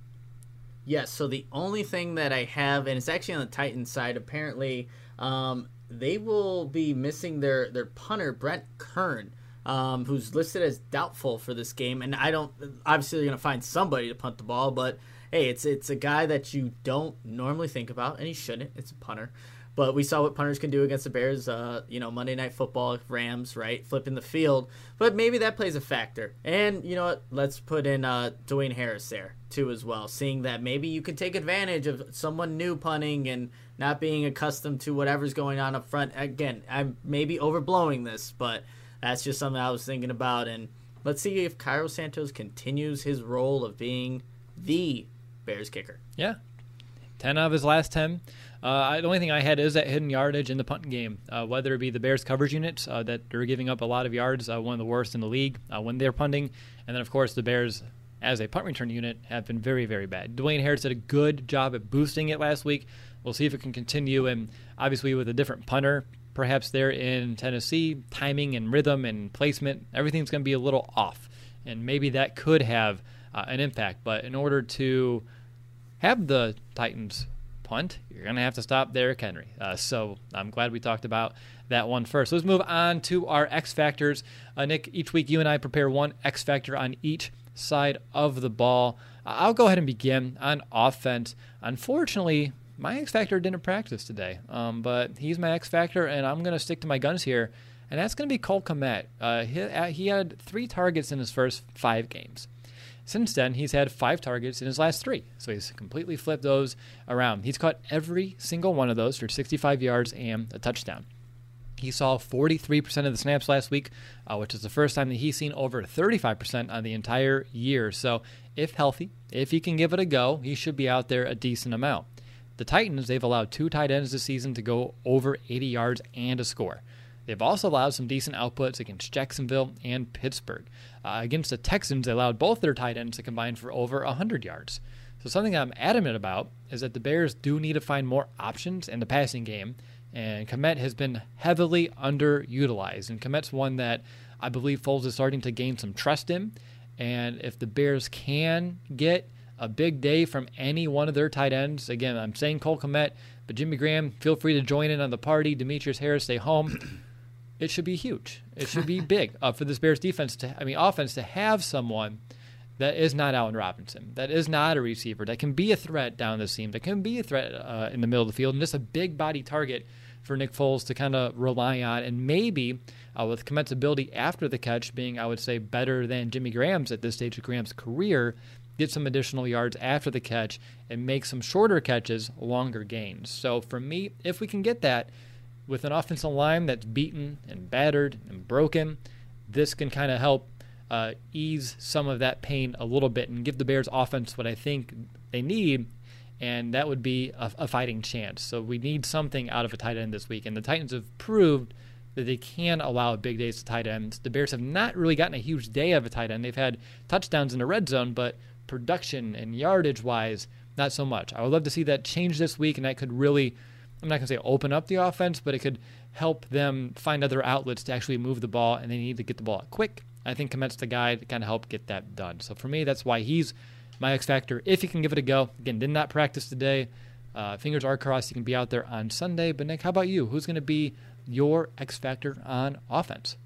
Yes, so the only thing that I have, and it's actually on the Titans side, apparently um, they will be missing their, their punter, Brent Kern, um, who's listed as doubtful for this game. And I don't, obviously they're going to find somebody to punt the ball, but hey, it's it's a guy that you don't normally think about, and he shouldn't. It's a punter. But we saw what punters can do against the Bears, uh, you know, Monday Night Football, Rams, right, flipping the field. But maybe that plays a factor. And, you know what, let's put in uh, Dwayne Harris there, too, as well, seeing that maybe you can take advantage of someone new punting and not being accustomed to whatever's going on up front. Again, I'm maybe overblowing this, but that's just something I was thinking about. And let's see if Cairo Santos continues his role of being the Bears kicker. Yeah, ten out of his last ten. Uh, the only thing I had is that hidden yardage in the punt game, uh, whether it be the Bears coverage units uh, that are giving up a lot of yards, uh, one of the worst in the league uh, when they're punting, and then, of course, the Bears as a punt return unit have been very, very bad. Dwayne Harris did a good job at boosting it last week. We'll see if it can continue, and obviously with a different punter, perhaps there in Tennessee, timing and rhythm and placement, everything's going to be a little off, and maybe that could have uh, an impact. But in order to have the Titans punt, you're going to have to stop Derrick Henry. Uh, so I'm glad we talked about that one first. Let's move on to our X Factors. Uh, Nick, each week you and I prepare one X Factor on each side of the ball. Uh, I'll go ahead and begin on offense. Unfortunately, my X Factor didn't practice today, um, but he's my X Factor, and I'm going to stick to my guns here, and that's going to be Cole Kmet. Uh, he, uh, he had three targets in his first five games. Since then, he's had five targets in his last three, so he's completely flipped those around. He's caught every single one of those for sixty-five yards and a touchdown. He saw forty-three percent of the snaps last week, uh, which is the first time that he's seen over thirty-five percent on the entire year. So if healthy, if he can give it a go, he should be out there a decent amount. The Titans, they've allowed two tight ends this season to go over eighty yards and a score. They've also allowed some decent outputs against Jacksonville and Pittsburgh. Uh, against the Texans, they allowed both their tight ends to combine for over one hundred yards. So something I'm adamant about is that the Bears do need to find more options in the passing game, and Kmet has been heavily underutilized. And Kmet's one that I believe Foles is starting to gain some trust in, and if the Bears can get a big day from any one of their tight ends, again, I'm saying Cole Kmet, but Jimmy Graham, feel free to join in on the party. Demetrius Harris, stay home. It should be huge. It should be big uh, for this Bears defense to, I mean, offense to have someone that is not Allen Robinson, that is not a receiver, that can be a threat down the seam, that can be a threat uh, in the middle of the field, and just a big body target for Nick Foles to kind of rely on. And maybe uh, with Kmet's ability after the catch being, I would say, better than Jimmy Graham's at this stage of Graham's career, get some additional yards after the catch and make some shorter catches, longer gains. So for me, if we can get that, with an offensive line that's beaten and battered and broken, this can kind of help uh, ease some of that pain a little bit and give the Bears offense what I think they need, and that would be a, a fighting chance. So we need something out of a tight end this week, and the Titans have proved that they can allow big days to tight ends. The Bears have not really gotten a huge day of a tight end. They've had touchdowns in the red zone, but production and yardage-wise, not so much. I would love to see that change this week, and that could really, I'm not going to say open up the offense, but it could help them find other outlets to actually move the ball, and they need to get the ball out quick. I think Kmet's the guy to kind of help get that done. So for me, that's why he's my X Factor. If he can give it a go. Again, did not practice today. Uh, fingers are crossed he can be out there on Sunday. But Nick, how about you? Who's going to be your X Factor on offense?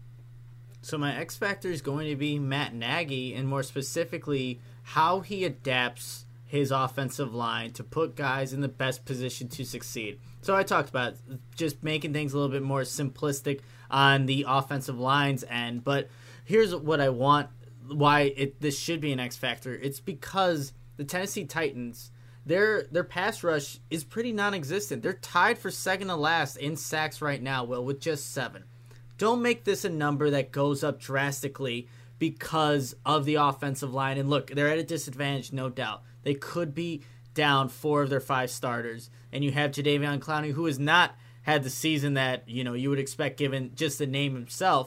So my X Factor is going to be Matt Nagy, and more specifically, how he adapts his offensive line to put guys in the best position to succeed. So I talked about just making things a little bit more simplistic on the offensive line's end, but here's what I want, why it this should be an X Factor. It's because the Tennessee Titans, their their pass rush is pretty non-existent. They're tied for second to last in sacks right now, Will, with just seven. Don't make this a number that goes up drastically because of the offensive line. And look, they're at a disadvantage, no doubt. They could be down four of their five starters, and you have Jadeveon Clowney, who has not had the season that you know you would expect given just the name himself.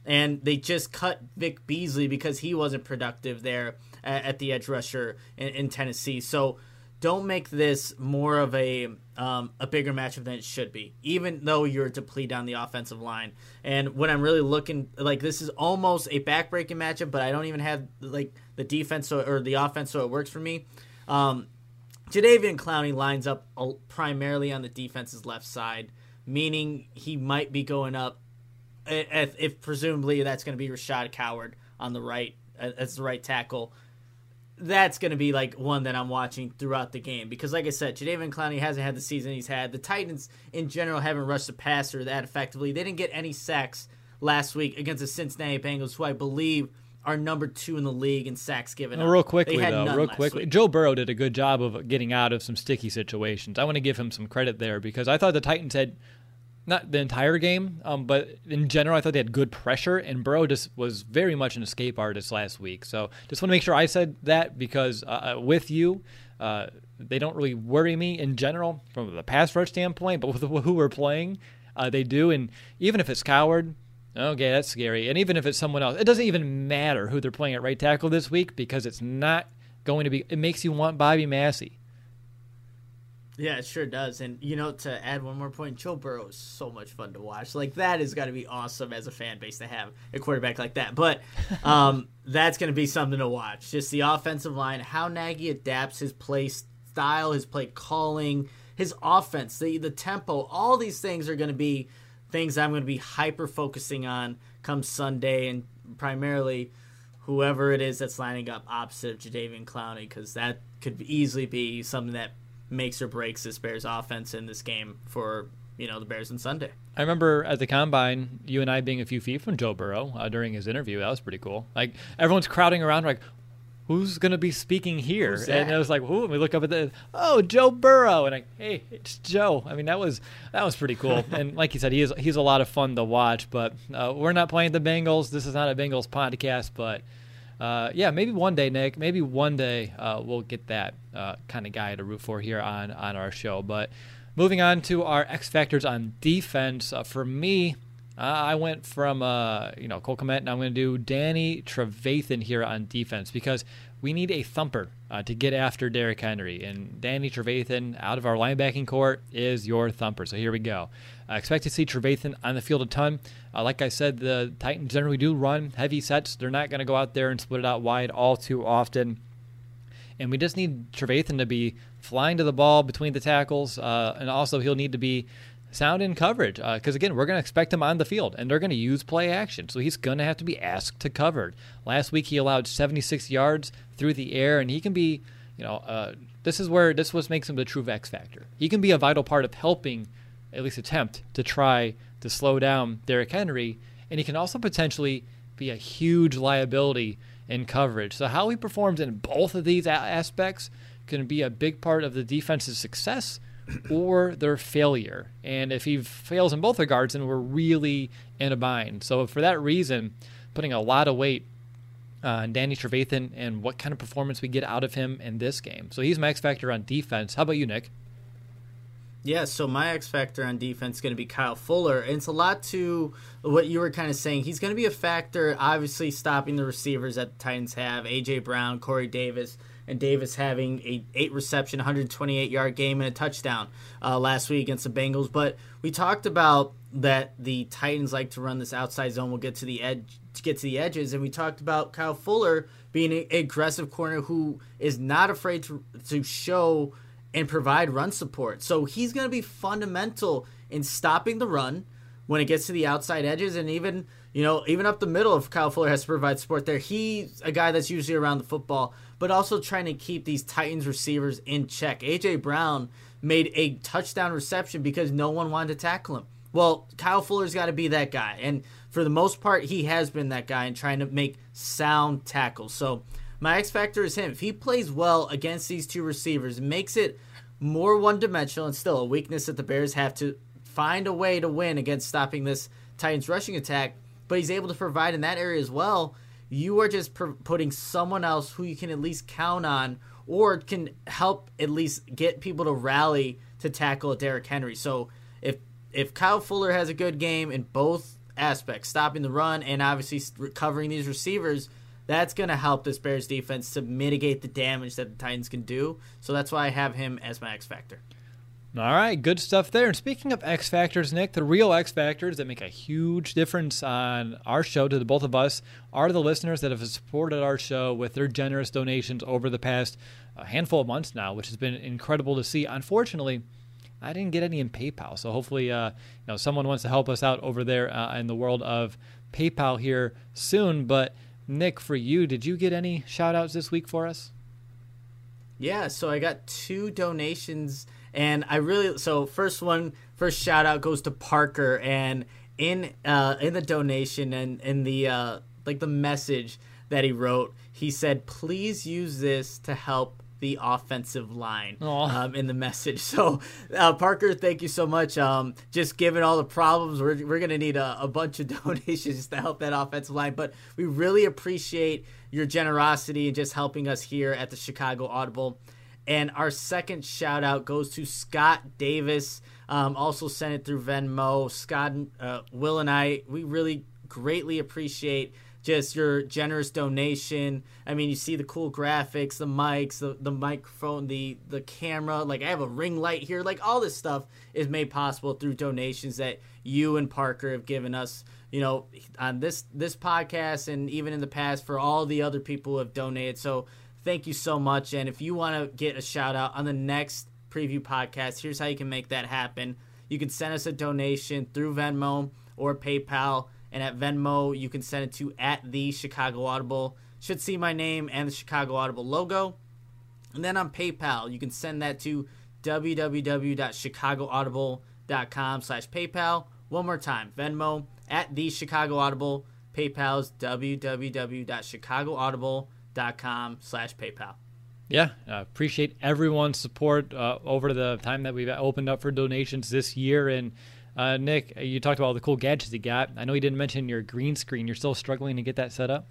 And they just cut Vic Beasley because he wasn't productive there at, at the edge rusher in, in Tennessee. So don't make this more of a um, a bigger matchup than it should be, even though you're depleted on the offensive line. And when I'm really looking, like, this is almost a backbreaking matchup, but I don't even have like the defense so, or the offense, so it works for me. Um, Jadeveon Clowney lines up primarily on the defense's left side, meaning he might be going up if, if presumably that's going to be Rashad Coward on the right as the right tackle. That's going to be like one that I'm watching throughout the game because, like I said, Jadeveon Clowney hasn't had the season he's had. The Titans in general haven't rushed the passer that effectively. They didn't get any sacks last week against the Cincinnati Bengals, who I believe are number two in the league in sacks given. No, real quickly though, real quickly, week. Joe Burrow did a good job of getting out of some sticky situations. I want to give him some credit there because I thought the Titans had. Not the entire game, um, but in general, I thought they had good pressure, and Burrow just was very much an escape artist last week. So just want to make sure I said that because uh, with you, uh, they don't really worry me in general from the pass rush standpoint, but with who we're playing, uh, they do. And even if it's Coward, okay, that's scary. And even if it's someone else, it doesn't even matter who they're playing at right tackle this week because it's not going to be – it makes you want Bobby Massey. Yeah, it sure does. And, you know, to add one more point, Joe Burrow is so much fun to watch. Like, that has got to be awesome as a fan base to have a quarterback like that. But um, that's going to be something to watch. Just the offensive line, how Nagy adapts his play style, his play calling, his offense, the, the tempo. All these things are going to be things I'm going to be hyper-focusing on come Sunday, and primarily whoever it is that's lining up opposite of Jadeveon Clowney, because that could easily be something that makes or breaks this Bears offense in this game for, you know, the Bears on Sunday. I remember at the Combine, you and I being a few feet from Joe Burrow uh, during his interview. That was pretty cool. Like, everyone's crowding around like, who's going to be speaking here? And I was like, who? And we look up at the, oh, Joe Burrow. And I, hey, it's Joe. I mean, that was that was pretty cool. And like you said, he is, he's a lot of fun to watch. But uh, we're not playing the Bengals. This is not a Bengals podcast, but Uh, yeah, maybe one day, Nick. Maybe one day uh, we'll get that uh, kind of guy to root for here on, on our show. But moving on to our X factors on defense, uh, for me, uh, I went from uh, you know Cole Kmet, and I'm going to do Danny Trevathan here on defense because we need a thumper uh, to get after Derrick Henry, and Danny Trevathan out of our linebacking court is your thumper. So here we go. I expect to see Trevathan on the field a ton. Uh, like I said, the Titans generally do run heavy sets. They're not going to go out there and split it out wide all too often. And we just need Trevathan to be flying to the ball between the tackles, uh, and also he'll need to be sound in coverage because, uh, again, we're going to expect him on the field, and they're going to use play action. So he's going to have to be asked to cover. Last week he allowed seventy-six yards through the air, and he can be, you know, uh, this is where this was makes him the true X factor. He can be a vital part of helping at least attempt to try to slow down Derrick Henry, and he can also potentially be a huge liability in coverage. So how he performs in both of these a- aspects can be a big part of the defense's success or their failure. And if he fails in both regards, then we're really in a bind. So for that reason, putting a lot of weight on Danny Trevathan and what kind of performance we get out of him in this game. So he's my X factor on defense. How about you, Nick? Yeah, so my X factor on defense is going to be Kyle Fuller. And it's a lot to what you were kind of saying. He's going to be a factor, obviously, stopping the receivers that the Titans have. A J. Brown, Corey Davis, and Davis having a eight reception, one hundred twenty-eight yard game and a touchdown uh, last week against the Bengals. But we talked about that the Titans like to run this outside zone. We'll get to the edge to get to the edges, and we talked about Kyle Fuller being an aggressive corner who is not afraid to to show and provide run support. So he's going to be fundamental in stopping the run when it gets to the outside edges, and even, you know, even up the middle if Kyle Fuller has to provide support there. He's a guy that's usually around the football, but also trying to keep these Titans receivers in check. A J. Brown made a touchdown reception because no one wanted to tackle him. Well, Kyle Fuller's got to be that guy, and for the most part, he has been that guy in trying to make sound tackles. So my X factor is him. If he plays well against these two receivers, makes it more one-dimensional and still a weakness that the Bears have to find a way to win against stopping this Titans rushing attack, but he's able to provide in that area as well, you are just pr- putting someone else who you can at least count on or can help at least get people to rally to tackle Derrick Henry. So if if Kyle Fuller has a good game in both aspects, stopping the run and obviously covering these receivers. That's going to help this Bears defense to mitigate the damage that the Titans can do. So that's why I have him as my X factor. All right, good stuff there. And speaking of X factors, Nick, the real X factors that make a huge difference on our show to the both of us are the listeners that have supported our show with their generous donations over the past uh, handful of months now, which has been incredible to see. Unfortunately, I didn't get any in PayPal, so hopefully uh, you know, someone wants to help us out over there uh, in the world of PayPal here soon. But Nick, for you, did you get any shout-outs this week for us? Yeah, so I got two donations. And I really, so first one, first shout out goes to Parker, and in uh, in the donation and in the uh, like the message that he wrote, he said, "Please use this to help the offensive line." Um, in the message. So uh, Parker, thank you so much. Um, just given all the problems, we're we're gonna need a, a bunch of donations to help that offensive line. But we really appreciate your generosity and just helping us here at the Chicago Audible. And our second shout out goes to Scott Davis. Um, also sent it through Venmo. Scott, uh, Will, and I, we really greatly appreciate just your generous donation. I mean, you see the cool graphics, the mics, the, the microphone, the, the camera. Like, I have a ring light here. Like, all this stuff is made possible through donations that you and Parker have given us, you know, on this, this podcast and even in the past for all the other people who have donated. So, thank you so much. And if you want to get a shout out on the next preview podcast, here's how you can make that happen. You can send us a donation through Venmo or PayPal. And at Venmo, you can send it to at the Chicago Audible. Should see my name and the Chicago Audible logo. And then on PayPal, you can send that to www.chicagoaudible.com slash PayPal. One more time, Venmo at the Chicago Audible. PayPal's www.chicagoaudible.com dot com slash PayPal. Yeah, uh, appreciate everyone's support uh, over the time that we've opened up for donations this year. And uh, Nick, you talked about all the cool gadgets you got. I know you didn't mention your green screen. You're still struggling to get that set up?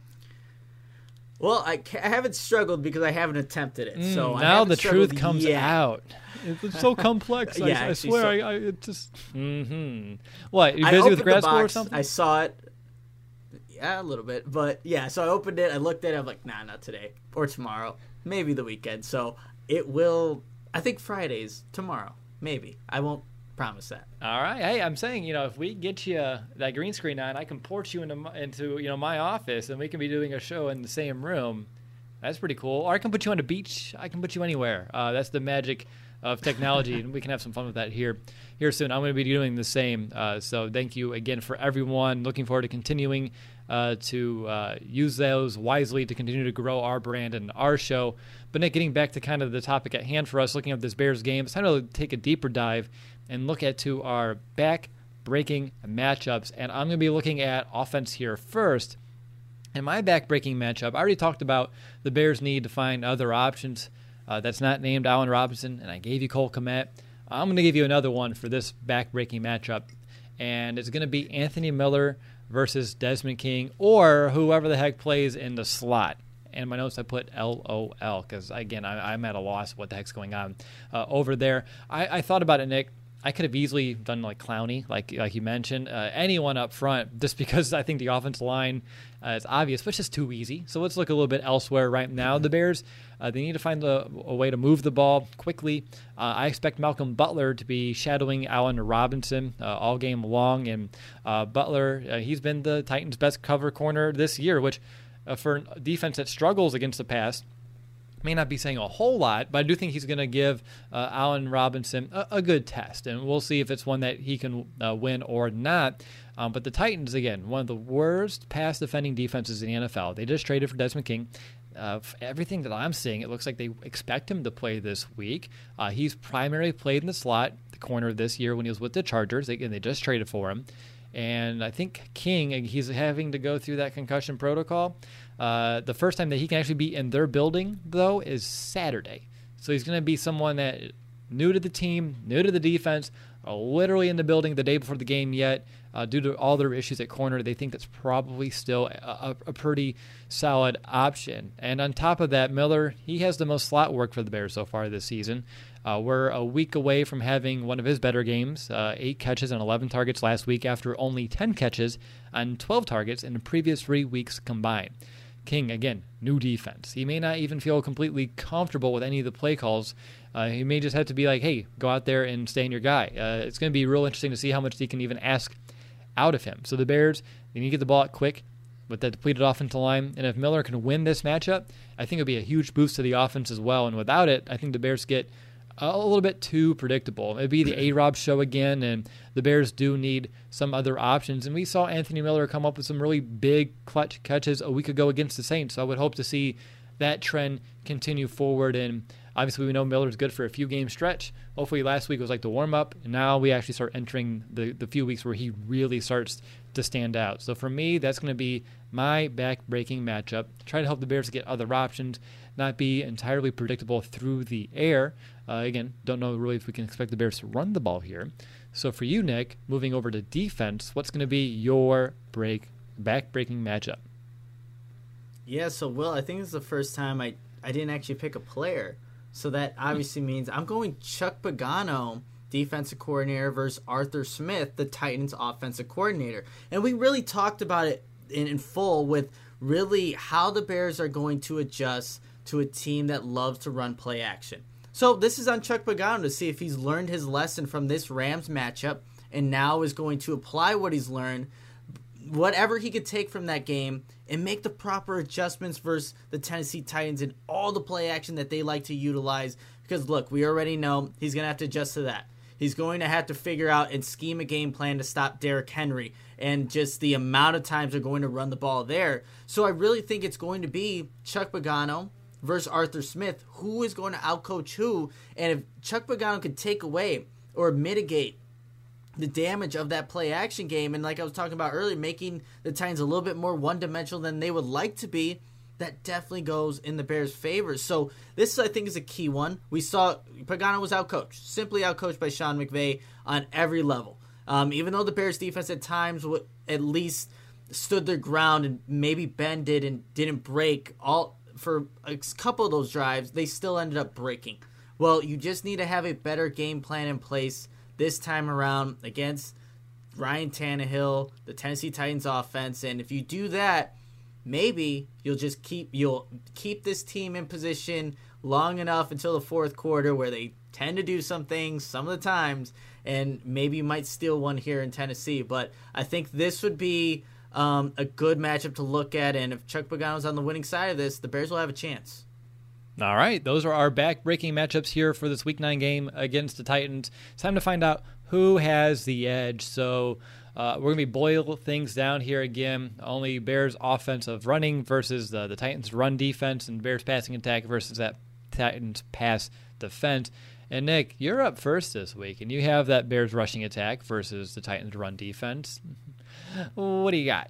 Well, I, I haven't struggled because I haven't attempted it. Mm, so now I the truth comes yet. out. It's so complex. yeah, I, I swear, so, I, I it just. Mm-hmm. What? You I busy with the grad box, school or something? I saw it. Yeah, a little bit. But, yeah, so I opened it. I looked at it. I'm like, nah, not today. Or tomorrow. Maybe the weekend. So it will, I think Friday's tomorrow. Maybe. I won't promise that. All right. Hey, I'm saying, you know, if we get you that green screen on, I can port you into, into you know, my office, and we can be doing a show in the same room. That's pretty cool. Or I can put you on a beach. I can put you anywhere. Uh, that's the magic of technology, and we can have some fun with that here here soon. I'm going to be doing the same. Uh, so thank you again for everyone. Looking forward to continuing uh, to uh, use those wisely to continue to grow our brand and our show. But Nick, getting back to kind of the topic at hand for us, looking at this Bears game, it's time to take a deeper dive and look at to our back-breaking matchups. And I'm going to be looking at offense here first. In my back-breaking matchup, I already talked about the Bears' need to find other options. Uh, that's not named Allen Robinson, and I gave you Cole Kmet. I'm going to give you another one for this back-breaking matchup, and it's going to be Anthony Miller versus Desmond King, or whoever the heck plays in the slot. And in my notes, I put L O L because, again, I, I'm at a loss what the heck's going on uh, over there. I, I thought about it, Nick. I could have easily done like Clowney, like like you mentioned, uh, anyone up front, just because I think the offensive line uh, is obvious, but it's just too easy. So let's look a little bit elsewhere right now. The Bears, uh, they need to find a, a way to move the ball quickly. Uh, I expect Malcolm Butler to be shadowing Allen Robinson uh, all game long, and uh, Butler, uh, he's been the Titans' best cover corner this year, which uh, for a defense that struggles against the pass, may not be saying a whole lot, but I do think he's going to give uh, Allen Robinson a, a good test, and we'll see if it's one that he can uh, win or not. Um, but the Titans, again, one of the worst pass defending defenses in the N F L. They just traded for Desmond King. Uh, everything that I'm seeing, it looks like they expect him to play this week. Uh, he's primarily played in the slot, the corner this year when he was with the Chargers, they, and they just traded for him. And I think King, he's having to go through that concussion protocol. Uh, the first time that he can actually be in their building, though, is Saturday. So he's going to be someone that new to the team, new to the defense, are literally in the building the day before the game yet. Uh, due to all their issues at corner, they think that's probably still a, a, a pretty solid option. And on top of that, Miller, he has the most slot work for the Bears so far this season. Uh, we're a week away from having one of his better games, uh, eight catches and eleven targets last week after only ten catches on twelve targets in the previous three weeks combined. King, again, new defense. He may not even feel completely comfortable with any of the play calls. Uh, he may just have to be like, hey, go out there and stay in your guy. Uh, it's going to be real interesting to see how much he can even ask out of him. So the Bears, they need to get the ball out quick with that depleted offensive line. And if Miller can win this matchup, I think it'll be a huge boost to the offense as well. And without it, I think the Bears get a little bit too predictable. It'd be the A-Rob show again, and the Bears do need some other options. And we saw Anthony Miller come up with some really big clutch catches a week ago against the Saints, so I would hope to see that trend continue forward. And obviously we know Miller's good for a few game stretch. Hopefully last week was like the warm-up, and now we actually start entering the, the few weeks where he really starts to stand out. So for me, that's going to be my back-breaking matchup. Try to help the Bears get other options, not be entirely predictable through the air. Uh, again, don't know really if we can expect the Bears to run the ball here. So for you, Nick, moving over to defense, what's going to be your break back-breaking matchup? Yeah, so Will, I think this is the first time I, I didn't actually pick a player. So that obviously means I'm going Chuck Pagano, defensive coordinator, versus Arthur Smith, the Titans offensive coordinator. And we really talked about it in, in full with really how the Bears are going to adjust to a team that loves to run play action. So this is on Chuck Pagano to see if he's learned his lesson from this Rams matchup and now is going to apply what he's learned, whatever he could take from that game, and make the proper adjustments versus the Tennessee Titans and all the play action that they like to utilize. Because, look, we already know he's going to have to adjust to that. He's going to have to figure out and scheme a game plan to stop Derrick Henry and just the amount of times they're going to run the ball there. So I really think it's going to be Chuck Pagano versus Arthur Smith. Who is going to outcoach who? And if Chuck Pagano could take away or mitigate the damage of that play action game, and like I was talking about earlier, making the Titans a little bit more one-dimensional than they would like to be, that definitely goes in the Bears' favor. So this, I think, is a key one. We saw Pagano was outcoached, simply outcoached by Sean McVay on every level. Um, even though the Bears' defense at times would at least stood their ground and maybe bended and didn't break all for a couple of those drives, they still ended up breaking. Well, you just need to have a better game plan in place this time around against Ryan Tannehill, the Tennessee Titans offense. And if you do that, maybe you'll just keep you'll keep this team in position long enough until the fourth quarter where they tend to do some things some of the times, and maybe you might steal one here in Tennessee. But I think this would be um, a good matchup to look at, and if Chuck Pagano's on the winning side of this, the Bears will have a chance. All right, those are our back-breaking matchups here for this Week nine game against the Titans. It's time to find out who has the edge. So uh, we're going to be boil things down here again. Only Bears offensive running versus the, the Titans run defense, and Bears passing attack versus that Titans pass defense. And Nick, you're up first this week, and you have that Bears rushing attack versus the Titans run defense. What do you got?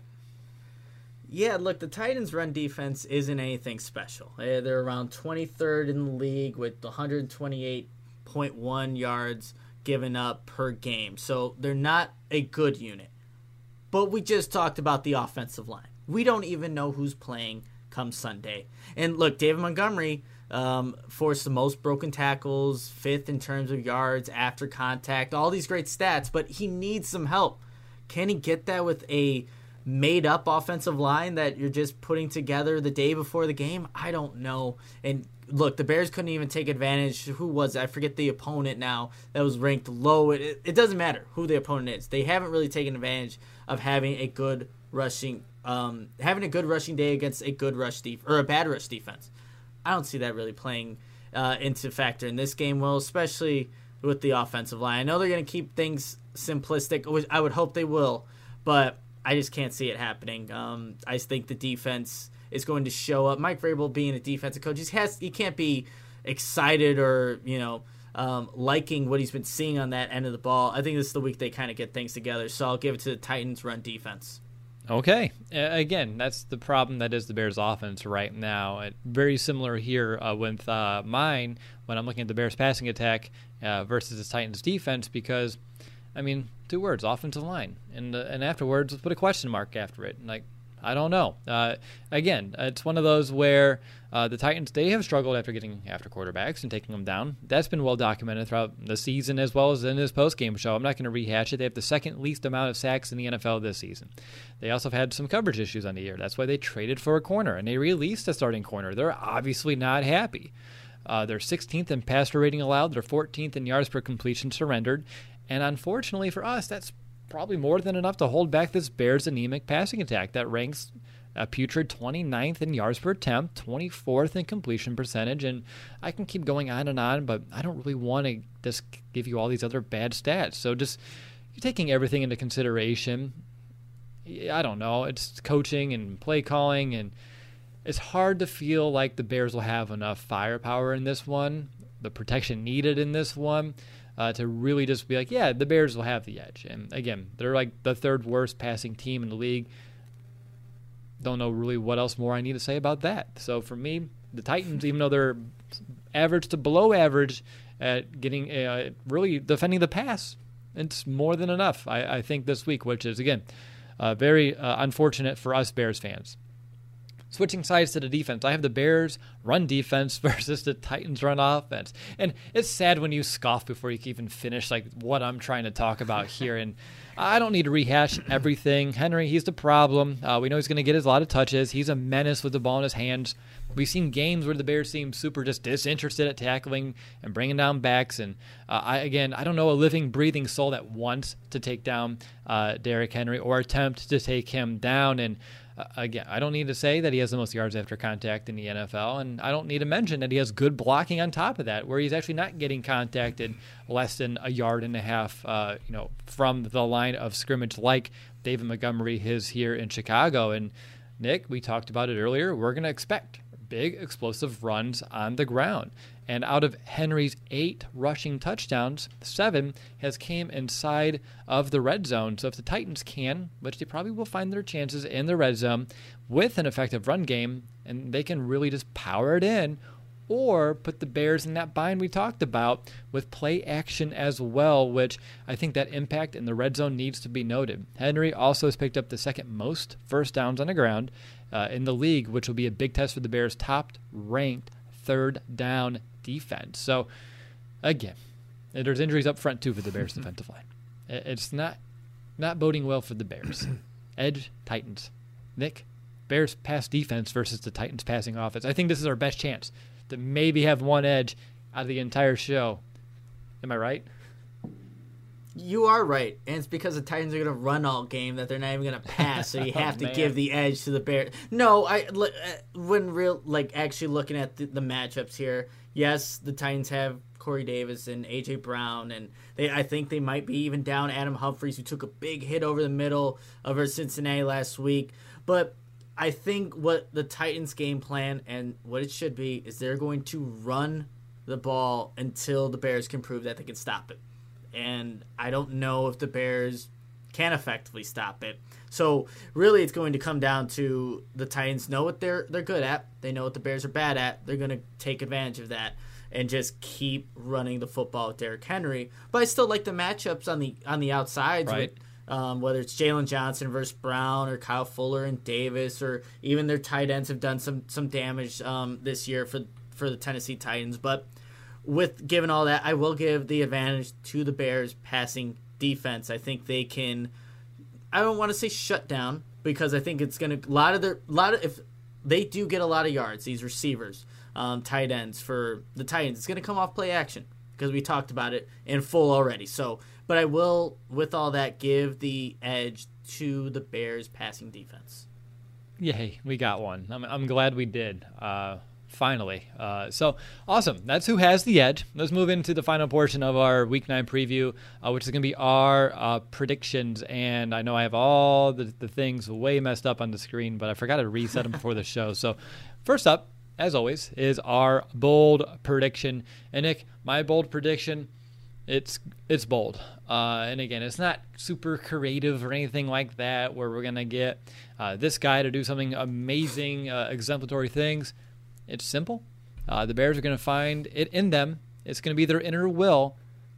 Yeah, look, the Titans' run defense isn't anything special. They're around twenty-third in the league with one twenty-eight point one yards given up per game. So they're not a good unit. But we just talked about the offensive line. We don't even know who's playing come Sunday. And look, David Montgomery um, forced the most broken tackles, fifth in terms of yards after contact, all these great stats, but he needs some help. Can he get that with a made-up offensive line that you're just putting together the day before the game? I don't know. And look, the Bears couldn't even take advantage. Who was it? I forget the opponent now that was ranked low. It, it doesn't matter who the opponent is. They haven't really taken advantage of having a good rushing, um, having a good rushing day against a good rush def- or a bad rush defense. I don't see that really playing uh, into factor in this game, well, especially with the offensive line. I know they're going to keep things simplistic, which I would hope they will, but I just can't see it happening. Um, I think the defense is going to show up. Mike Vrabel, being a defensive coach, he has he can't be excited or you know um, liking what he's been seeing on that end of the ball. I think this is the week they kind of get things together. So I'll give it to the Titans' run defense. Okay. Uh, again, that's the problem that is the Bears' offense right now. It, very similar here uh, with uh, mine when I'm looking at the Bears' passing attack uh, versus the Titans' defense, because I mean, two words, offensive line. And uh, and afterwards, let's put a question mark after it. Like, I don't know. Uh, again, it's one of those where uh, the Titans, they have struggled after getting after quarterbacks and taking them down. That's been well documented throughout the season as well as in this post-game show. I'm not going to rehash it. They have the second least amount of sacks in the N F L this season. They also have had some coverage issues on the year. That's why they traded for a corner, and they released a starting corner. They're obviously not happy. Uh, they're sixteenth in passer rating allowed. They're fourteenth in yards per completion surrendered. And unfortunately for us, that's probably more than enough to hold back this Bears anemic passing attack that ranks a putrid twenty-ninth in yards per attempt, twenty-fourth in completion percentage, and I can keep going on and on, but I don't really want to just give you all these other bad stats. So just taking everything into consideration, I don't know, it's coaching and play calling, and it's hard to feel like the Bears will have enough firepower in this one, the protection needed in this one, Uh, to really just be like, yeah, the Bears will have the edge. And again, they're like the third worst passing team in the league. Don't know really what else more I need to say about that. So for me, the Titans, even though they're average to below average at getting uh, really defending the pass, it's more than enough, I, I think, this week, which is, again, uh, very uh, unfortunate for us Bears fans. Switching sides to the defense, I have the Bears run defense versus the Titans run offense. And it's sad when you scoff before you can even finish like what I'm trying to talk about here. And I don't need to rehash everything. Henry, he's the problem. Uh, we know he's going to get a lot of touches. He's a menace with the ball in his hands. We've seen games where the Bears seem super just disinterested at tackling and bringing down backs. And uh, I again, I don't know a living, breathing soul that wants to take down uh, Derrick Henry or attempt to take him down. And Uh, again, I don't need to say that he has the most yards after contact in the N F L, and I don't need to mention that he has good blocking on top of that, where he's actually not getting contacted less than a yard and a half, uh, you know, from the line of scrimmage, like David Montgomery is here in Chicago. And Nick, we talked about it earlier. We're going to expect big explosive runs on the ground. And out of Henry's eight rushing touchdowns, seven has came inside of the red zone. So if the Titans can, which they probably will find their chances in the red zone with an effective run game, and they can really just power it in, or put the Bears in that bind we talked about with play action as well, which I think that impact in the red zone needs to be noted. Henry also has picked up the second most first downs on the ground uh, in the league, which will be a big test for the Bears' top-ranked third down defense. So, again, there's injuries up front, too, for the Bears' defensive line. It's not not boding well for the Bears. Edge, Titans. Nick, Bears pass defense versus the Titans passing offense. I think this is our best chance to maybe have one edge out of the entire show. Am I right? You are right, and it's because the Titans are going to run all game that they're not even going to pass, so you have oh, to man. give the edge to the Bears. No, I when real like actually looking at the, the matchups here, yes, the Titans have Corey Davis and A J Brown, and they I think they might be even down Adam Humphries, who took a big hit over the middle over Cincinnati last week. But I think what the Titans' game plan and what it should be is they're going to run the ball until the Bears can prove that they can stop it. And I don't know if the Bears can effectively stop it. So really it's going to come down to the Titans know what they're they're good at. They know what the Bears are bad at. They're going to take advantage of that and just keep running the football with Derrick Henry. But I still like the matchups on the on the outsides, right. with, um, whether it's Jalen Johnson versus Brown or Kyle Fuller and Davis, or even their tight ends have done some some damage um, this year for for the Tennessee Titans. But with given all that, I will give the advantage to the Bears passing defense. I think they can. I don't want to say shut down, because I think it's going to a lot of their lot of if they do get a lot of yards, these receivers, um, tight ends for the Titans, it's going to come off play action, because we talked about it in full already. So, but I will, with all that, give the edge to the Bears passing defense. Yay, we got one. I'm I'm glad we did. Uh, Finally. Uh, so, awesome. That's who has the edge. Let's move into the final portion of our Week nine preview, uh, which is going to be our uh, predictions. And I know I have all the, the things way messed up on the screen, but I forgot to reset them before the show. So, first up, as always, is our bold prediction. And, Nick, my bold prediction, it's it's bold. Uh, and, again, it's not super creative or anything like that, where we're going to get uh, this guy to do something amazing, uh, exemplary things. It's simple. Uh, the Bears are going to find it in them. It's going to be their inner will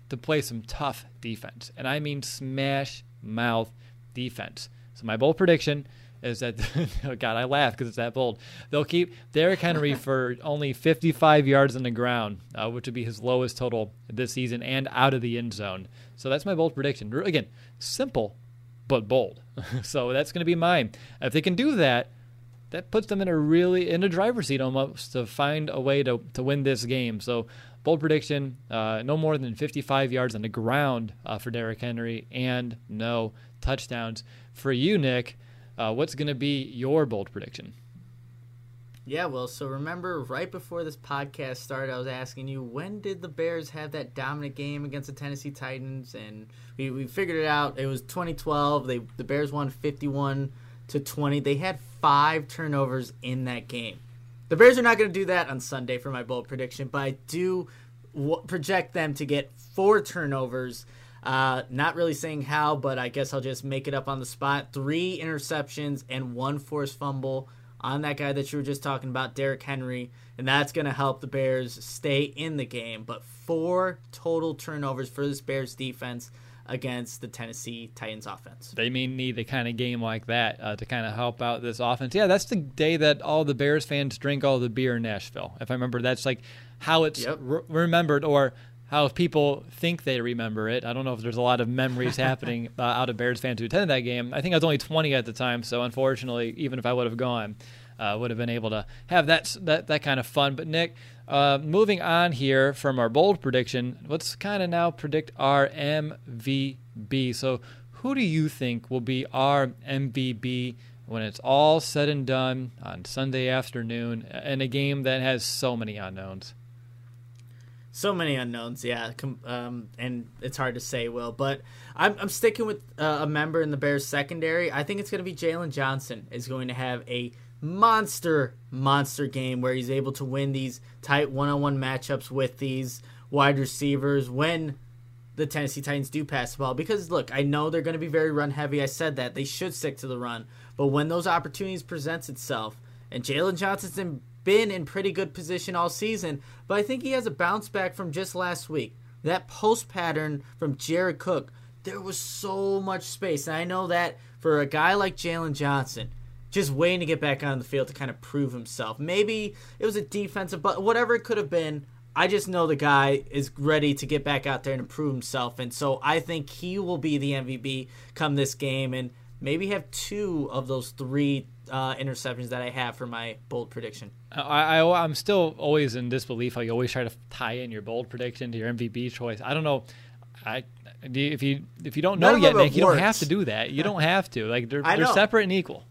to play some tough defense. And I mean smash mouth defense. So my bold prediction is that, oh God, I laugh because it's that bold. They'll keep Derrick Henry for only fifty-five yards on the ground, uh, which would be his lowest total this season, and out of the end zone. So that's my bold prediction. Again, simple, but bold. So that's going to be mine. If they can do that, that puts them in a really, in a driver's seat almost to find a way to, to win this game. So bold prediction, uh, no more than fifty-five yards on the ground uh, for Derrick Henry, and no touchdowns. For you, Nick, Uh, what's going to be your bold prediction? Yeah, well, so remember right before this podcast started, I was asking you, when did the Bears have that dominant game against the Tennessee Titans? And we, we figured it out. It was twenty twelve. They The Bears won fifty-one to twenty. They had five turnovers in that game. The Bears are not going to do that on Sunday for my bold prediction, but I do w- project them to get four turnovers. Uh, not really saying how, but I guess I'll just make it up on the spot. Three interceptions and one forced fumble on that guy that you were just talking about, Derrick Henry, and that's going to help the Bears stay in the game. But four total turnovers for this Bears defense against the Tennessee Titans offense. They may need a kind of game like that uh, to kind of help out this offense. Yeah, that's the day that all the Bears fans drink all the beer in Nashville. If I remember, that's like how it's Yep. re- remembered, or how if people think they remember it. I don't know if there's a lot of memories happening uh, out of Bears fans who attended that game. I think I was only twenty at the time, so unfortunately, even if I would have gone, I uh, would have been able to have that that, that kind of fun. But Nick, uh, moving on here from our bold prediction, let's kind of now predict our M V B. So who do you think will be our M V B when it's all said and done on Sunday afternoon in a game that has so many unknowns? So many unknowns, yeah, um, and it's hard to say, Will. But I'm, I'm sticking with uh, a member in the Bears secondary. I think it's going to be Jalen Johnson is going to have a monster, monster game where he's able to win these tight one-on-one matchups with these wide receivers when the Tennessee Titans do pass the ball. Because, look, I know they're going to be very run-heavy. I said that. They should stick to the run. But when those opportunities presents itself, and Jalen Johnson's in been in pretty good position all season, but I think he has a bounce back from just last week. That post pattern from Jared Cook, there was so much space. And I know that for a guy like Jalen Johnson, just waiting to get back on the field to kind of prove himself. Maybe it was a defensive, but whatever it could have been, I just know the guy is ready to get back out there and improve himself. And so I think he will be the M V P come this game and maybe have two of those three uh, interceptions that I have for my bold prediction. I, I, I'm still always in disbelief how you always try to tie in your bold prediction to your M V P choice. I don't know. I if you if you don't know None yet, Nick, you works. don't have to do that. You don't have to. Like they're I they're know. separate and equal.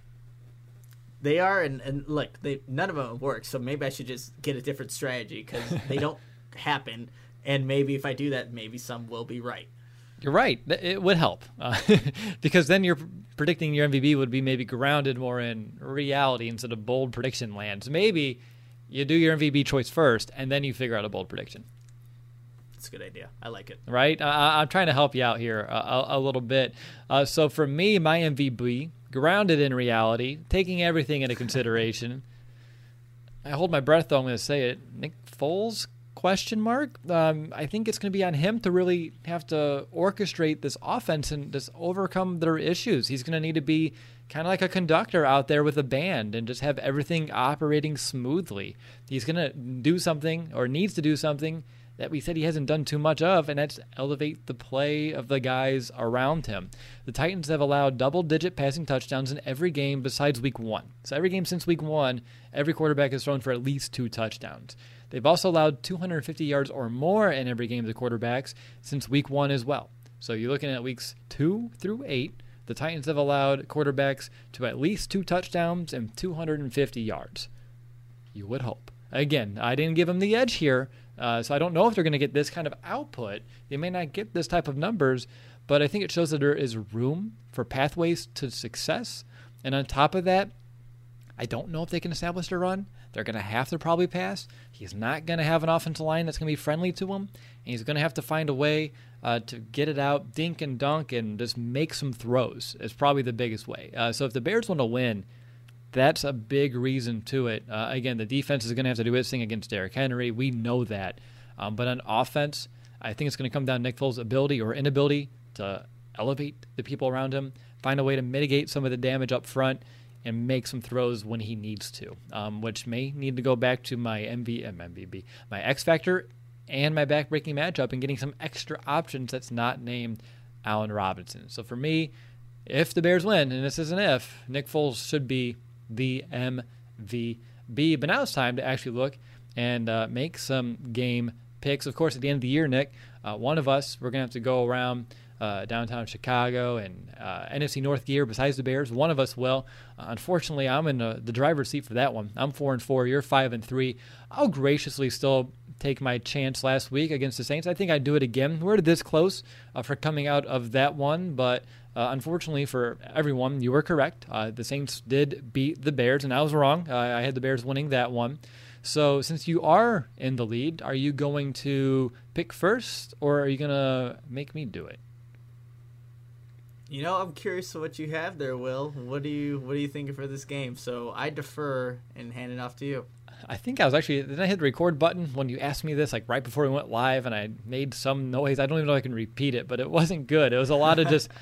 They are, and, and look, they none of them work. So maybe I should just get a different strategy because they don't happen. And maybe if I do that, maybe some will be right. You're right. It would help uh, because then you're predicting your M V P would be maybe grounded more in reality instead of bold prediction land. So maybe you do your M V P choice first, and then you figure out a bold prediction. That's a good idea. I like it. Right? I, I'm trying to help you out here a, a, a little bit. Uh, so for me, my M V P, grounded in reality, taking everything into consideration. I hold my breath, though I'm going to say it. Nick Foles? Question mark. Um, I think it's going to be on him to really have to orchestrate this offense and just overcome their issues. He's going to need to be kind of like a conductor out there with a band and just have everything operating smoothly. He's going to do something or needs to do something that we said he hasn't done too much of, and that's elevate the play of the guys around him. The Titans have allowed double-digit passing touchdowns in every game besides week one. So every game since week one, every quarterback has thrown for at least two touchdowns. They've also allowed two hundred fifty yards or more in every game of the quarterbacks since week one as well. So you're looking at weeks two through eight. The Titans have allowed quarterbacks to at least two touchdowns and two hundred fifty yards. You would hope. Again, I didn't give them the edge here, uh, so I don't know if they're going to get this kind of output. They may not get this type of numbers, but I think it shows that there is room for pathways to success. And on top of that, I don't know if they can establish a run. They're going to have to probably pass. He's not going to have an offensive line that's going to be friendly to him. And he's going to have to find a way uh, to get it out, dink and dunk, and just make some throws is probably the biggest way. Uh, so if the Bears want to win, that's a big reason to it. Uh, again, the defense is going to have to do its thing against Derrick Henry. We know that. Um, but on offense, I think it's going to come down to Nick Foles' ability or inability to elevate the people around him, find a way to mitigate some of the damage up front, and make some throws when he needs to, um, which may need to go back to my M V, M V B, my X Factor and my back-breaking matchup and getting some extra options that's not named Allen Robinson. So for me, if the Bears win, and this is an if, Nick Foles should be the M V B. But now it's time to actually look and uh, make some game picks. Of course, at the end of the year, Nick, uh, one of us, we're going to have to go around uh, downtown Chicago and uh, N F C North gear besides the Bears. One of us will. Uh, unfortunately, I'm in uh, the driver's seat for that one. I'm four and four. You're five and three. I'll graciously still take my chance last week against the Saints. I think I'd do it again. We're this close uh, for coming out of that one, but uh, unfortunately for everyone, you were correct. Uh, the Saints did beat the Bears, and I was wrong. Uh, I had the Bears winning that one. So since you are in the lead, are you going to pick first, or are you going to make me do it? You know, I'm curious to what you have there, Will. What do you what are you thinking for this game? So I defer and hand it off to you. I think I was actually, did I hit the record button when you asked me this, like right before we went live, and I made some noise. I don't even know if I can repeat it, but it wasn't good. It was a lot of just,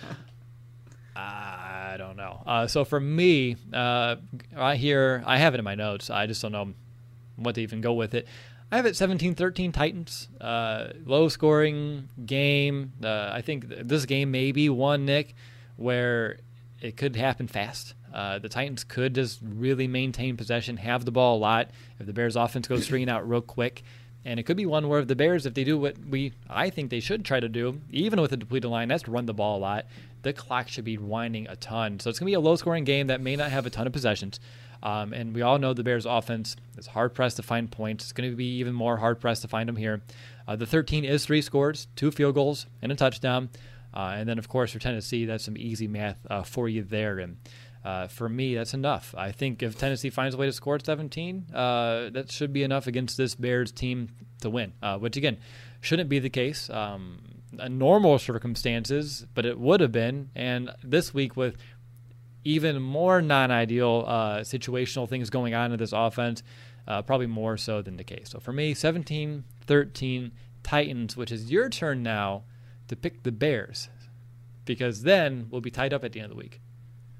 I don't know. Uh, so for me, uh, right here, I have it in my notes. I just don't know what to even go with it. I have it seventeen thirteen Titans. Uh, low scoring game. Uh, I think th- this game may be one, Nick, where it could happen fast. Uh, the Titans could just really maintain possession, have the ball a lot if the Bears' offense goes three and out real quick. And it could be one where the Bears, if they do what we, I think they should try to do, even with a depleted line, that's to run the ball a lot. The clock should be winding a ton. So it's going to be a low-scoring game that may not have a ton of possessions. Um, and we all know the Bears' offense is hard-pressed to find points. It's going to be even more hard-pressed to find them here. Uh, the thirteen is three scores, two field goals, and a touchdown. Uh, and then, of course, for Tennessee, that's some easy math uh, for you there. And Uh, for me, that's enough. I think if Tennessee finds a way to score seventeen, uh, that should be enough against this Bears team to win, uh, which, again, shouldn't be the case um, in normal circumstances, but it would have been. And this week with even more non-ideal uh, situational things going on in this offense, uh, probably more so than the case. So for me, seventeen thirteen Titans, which is your turn now to pick the Bears, because then we'll be tied up at the end of the week.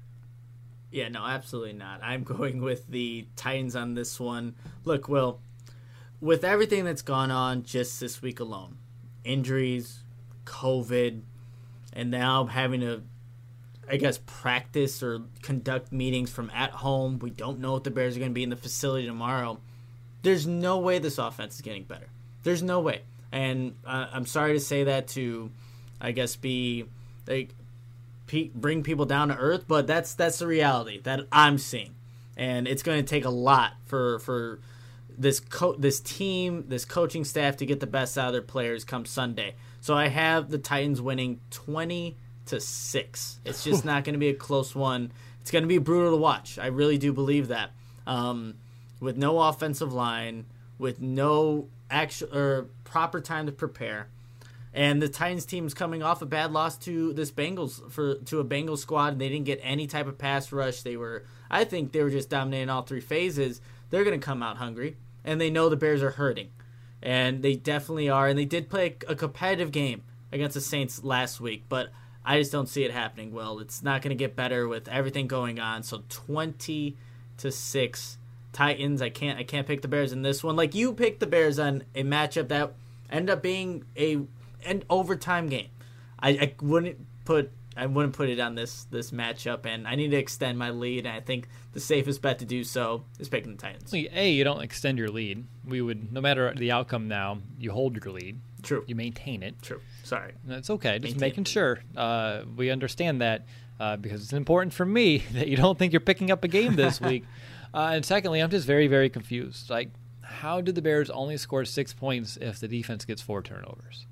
Yeah, no, absolutely not. I'm going with the Titans on this one. Look, Will, with everything that's gone on just this week alone, injuries, COVID, and now having to, I guess, practice or conduct meetings from at home. We don't know if the Bears are going to be in the facility tomorrow. There's no way this offense is getting better. There's no way. And uh, I'm sorry to say that to, I guess, be like, bring people down to earth, but that's that's the reality that I'm seeing, and it's going to take a lot for for this co- this team, this coaching staff to get the best out of their players come Sunday. So I have the Titans winning twenty to six. It's just not going to be a close one. It's going to be brutal to watch. I really do believe that. Um, with no offensive line, with no actual or proper time to prepare. And the Titans team is coming off a bad loss to this Bengals for to a Bengals squad, and they didn't get any type of pass rush. They were, I think, they were just dominating all three phases. They're going to come out hungry, and they know the Bears are hurting, and they definitely are. And they did play a competitive game against the Saints last week, but I just don't see it happening. Well, it's not going to get better with everything going on. So twenty to six Titans. I can't I can't pick the Bears in this one. Like you picked the Bears on a matchup that ended up being a an overtime game. I, I wouldn't put I wouldn't put it on this this matchup, and I need to extend my lead. And I think the safest bet to do so is picking the Titans. A, you don't extend your lead. We would, no matter the outcome now, you hold your lead. True. You maintain it. True. Sorry. That's okay. Just Maintain making it. sure uh, we understand that uh, because it's important for me that you don't think you're picking up a game this week. Uh, and secondly, I'm just very, very confused. Like, how did the Bears only score six points if the defense gets four turnovers?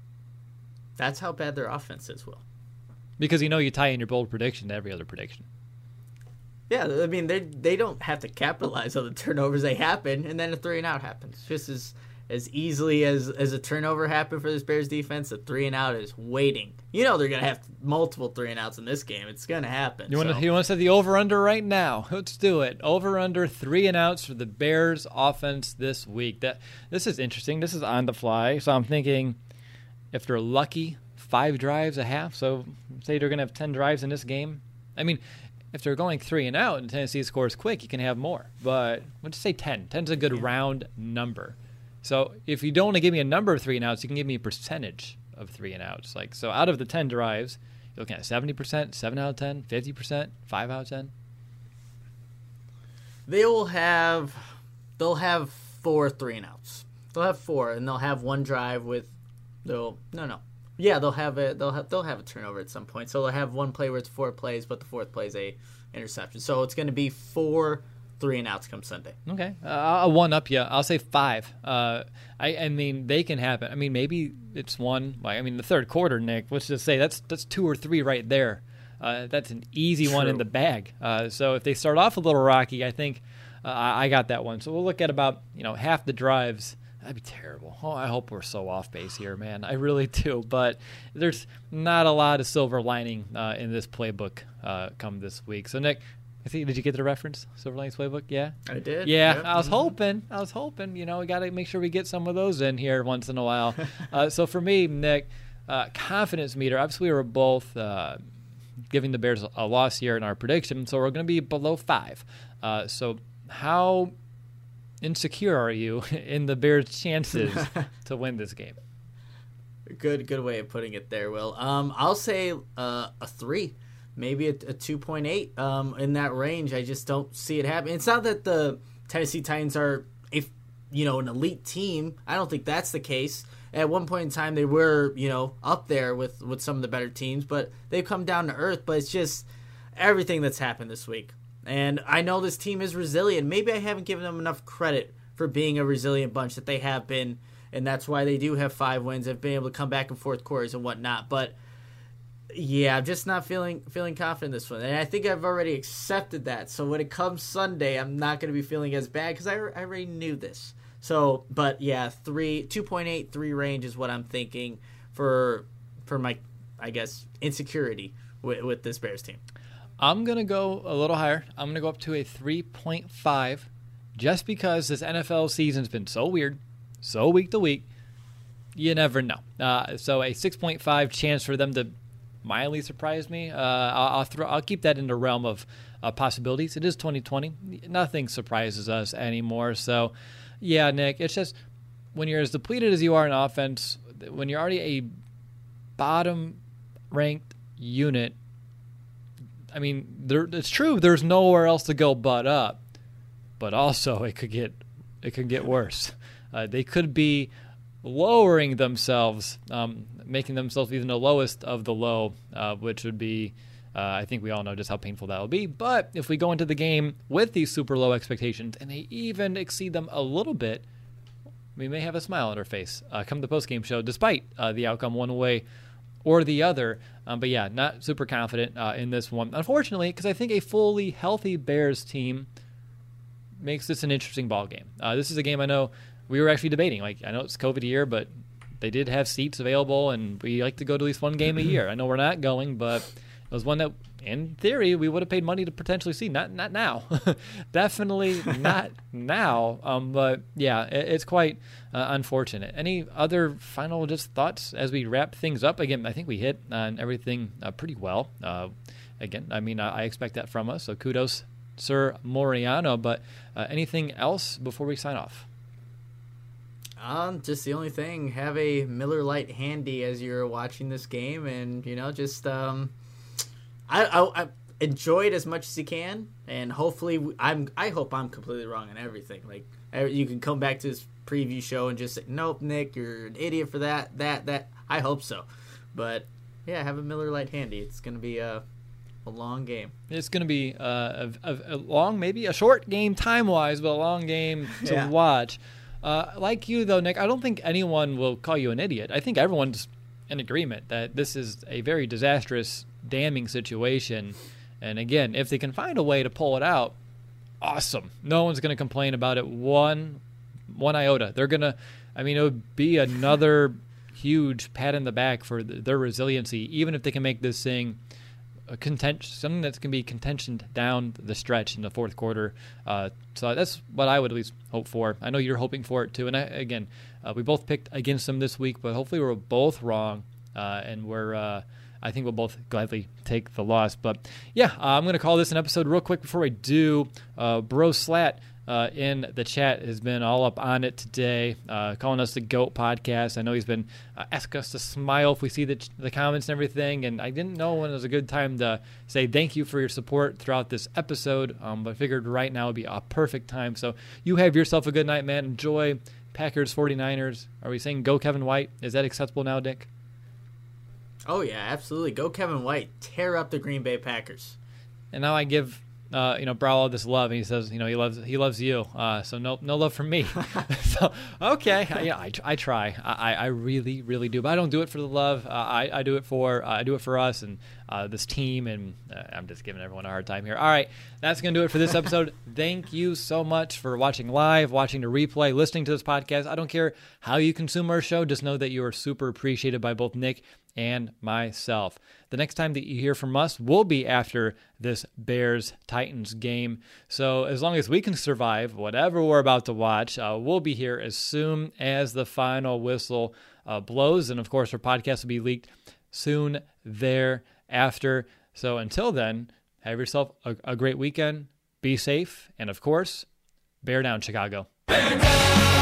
That's how bad their offense is, Will. Because you know you tie in your bold prediction to every other prediction. Yeah, I mean, they they don't have to capitalize on the turnovers. They happen, and then a three and out happens. Just as as easily as, as a turnover happened for this Bears defense, a three and out is waiting. You know they're going to have multiple three and outs in this game. It's going to happen. You want to so. you want to set the over-under right now? Let's do it. Over-under three and outs for the Bears offense this week. That This is interesting. This is on the fly, so I'm thinking if they're lucky, five drives a half. So say they're going to have ten drives in this game. I mean, if they're going three and out and Tennessee scores quick, you can have more. But let's say ten. ten's a good yeah. round number. So if you don't want to give me a number of three and outs, you can give me a percentage of three and outs. Like so, out of the ten drives, you're looking at seventy percent, seven out of ten, fifty percent, five out of ten. They will have, they'll have four three and outs. They'll have four, and they'll have one drive with, they'll no no, yeah they'll have a they'll have they'll have a turnover at some point. So they'll have one play where it's four plays, but the fourth play is a interception. So it's going to be four three and outs come Sunday. Okay, uh, I'll one up you. I'll say five. Uh, I I mean they can happen. I mean maybe it's one. Like I mean the third quarter, Nick. Let's just say that's that's two or three right there. Uh, that's an easy True. one in the bag. Uh, so if they start off a little rocky, I think uh, I got that one. So we'll look at about you know half the drives. That'd be terrible. Oh, I hope we're so off base here, man. I really do. But there's not a lot of silver lining uh, in this playbook uh, come this week. So Nick, I think did you get the reference? Silver linings playbook? Yeah, I did. Yeah, yep. I was mm-hmm. hoping. I was hoping. You know, we got to make sure we get some of those in here once in a while. uh, so for me, Nick, uh, confidence meter. Obviously, we were both. Uh, giving the Bears a loss here in our prediction, so we're going to be below five. Uh, so how insecure are you in the Bears' chances to win this game? Good good way of putting it there, Will. Um, I'll say uh, a three, maybe a, a two point eight um, in that range. I just don't see it happen. It's not that the Tennessee Titans are, if you know, an elite team. I don't think that's the case. At one point in time, they were, you know, up there with, with some of the better teams, but they've come down to earth. But it's just everything that's happened this week. And I know this team is resilient. Maybe I haven't given them enough credit for being a resilient bunch that they have been, and that's why they do have five wins. They've been able to come back in fourth quarters and whatnot. But, yeah, I'm just not feeling feeling confident in this one. And I think I've already accepted that. So when it comes Sunday, I'm not going to be feeling as bad because I, I already knew this. So, but yeah, three, two point eight, three range is what I'm thinking for for my, I guess, insecurity with, with this Bears team. I'm going to go a little higher. I'm going to go up to a three point five just because this N F L season's been so weird, so week to week. You never know. Uh, so a six point five chance for them to mildly surprise me. Uh, I'll, I'll, throw, I'll keep that in the realm of uh, possibilities. It is twenty twenty. Nothing surprises us anymore. So, yeah, Nick, it's just when you're as depleted as you are in offense, when you're already a bottom-ranked unit, I mean, there, it's true there's nowhere else to go but up, but also it could get it could get worse. Uh, they could be lowering themselves, um, making themselves even the lowest of the low, uh, which would be, uh, I think we all know just how painful that will be. But if we go into the game with these super low expectations and they even exceed them a little bit, we may have a smile on our face uh, come the postgame show, despite uh, the outcome one way or the other. Um, but yeah, not super confident uh, in this one, unfortunately, because I think a fully healthy Bears team makes this an interesting ball game. Uh, this is a game I know we were actually debating. Like, I know it's COVID year, but they did have seats available, and we like to go to at least one game a year. I know we're not going, but it was one that, in theory, we would have paid money to potentially see. Not not now. Definitely not now. Um, but, yeah, it, it's quite uh, unfortunate. Any other final just thoughts as we wrap things up? Again, I think we hit on everything uh, pretty well. Uh, again, I mean, I, I expect that from us, so kudos, Sir Moriano. But uh, anything else before we sign off? Um, just the only thing, have a Miller Lite handy as you're watching this game, and, you know, just, um, I, I, I enjoy it as much as you can, and hopefully, I'm, I hope I'm completely wrong on everything. Like, you can come back to this preview show and just say, nope, Nick, you're an idiot for that, that, that. I hope so. But, yeah, have a Miller Lite handy. It's going to be a, a long game. It's going to be uh, a, a, a long, maybe a short game time-wise, but a long game to yeah. watch. Uh, like you, though, Nick, I don't think anyone will call you an idiot. I think everyone's in agreement that this is a very disastrous, damning situation. And again, if they can find a way to pull it out, awesome. No one's going to complain about it one, one iota. They're going to, I mean, it would be another huge pat in the back for the, their resiliency, even if they can make this thing a contention, something that's going to be contention down the stretch in the fourth quarter. Uh, so that's what I would at least hope for. I know you're hoping for it too. And I, again, Uh, we both picked against them this week, but hopefully we're both wrong, uh, and we're uh, I think we'll both gladly take the loss. But yeah, uh, I'm going to call this an episode real quick before I do. Uh, Bro Slat uh, in the chat has been all up on it today, uh, calling us the GOAT podcast. I know he's been uh, asking us to smile if we see the, the comments and everything, and I didn't know when it was a good time to say thank you for your support throughout this episode, um, but I figured right now would be a perfect time. So you have yourself a good night, man. Enjoy Packers forty-niners. Are we saying go Kevin White? Is that acceptable now, Dick? Oh, yeah, absolutely. Go Kevin White. Tear up the Green Bay Packers. And now I give uh, you know Brawl all this love, and he says, you know, he loves he loves you. Uh, so no no love from me. So okay, yeah, I, I try. I, I really really do, but I don't do it for the love. Uh, I I do it for uh, I do it for us and uh, this team, and uh, I'm just giving everyone a hard time here. All right, that's gonna do it for this episode. Thank you so much for watching live, watching the replay, listening to this podcast. I don't care how you consume our show. Just know that you are super appreciated by both Nick and myself. The next time that you hear from us will be after this Bears-Titans game. So as long as we can survive whatever we're about to watch, uh, we'll be here as soon as the final whistle uh, blows. And of course, our podcast will be leaked soon thereafter. So until then, have yourself a, a great weekend. Be safe. And of course, bear down, Chicago. Bear down!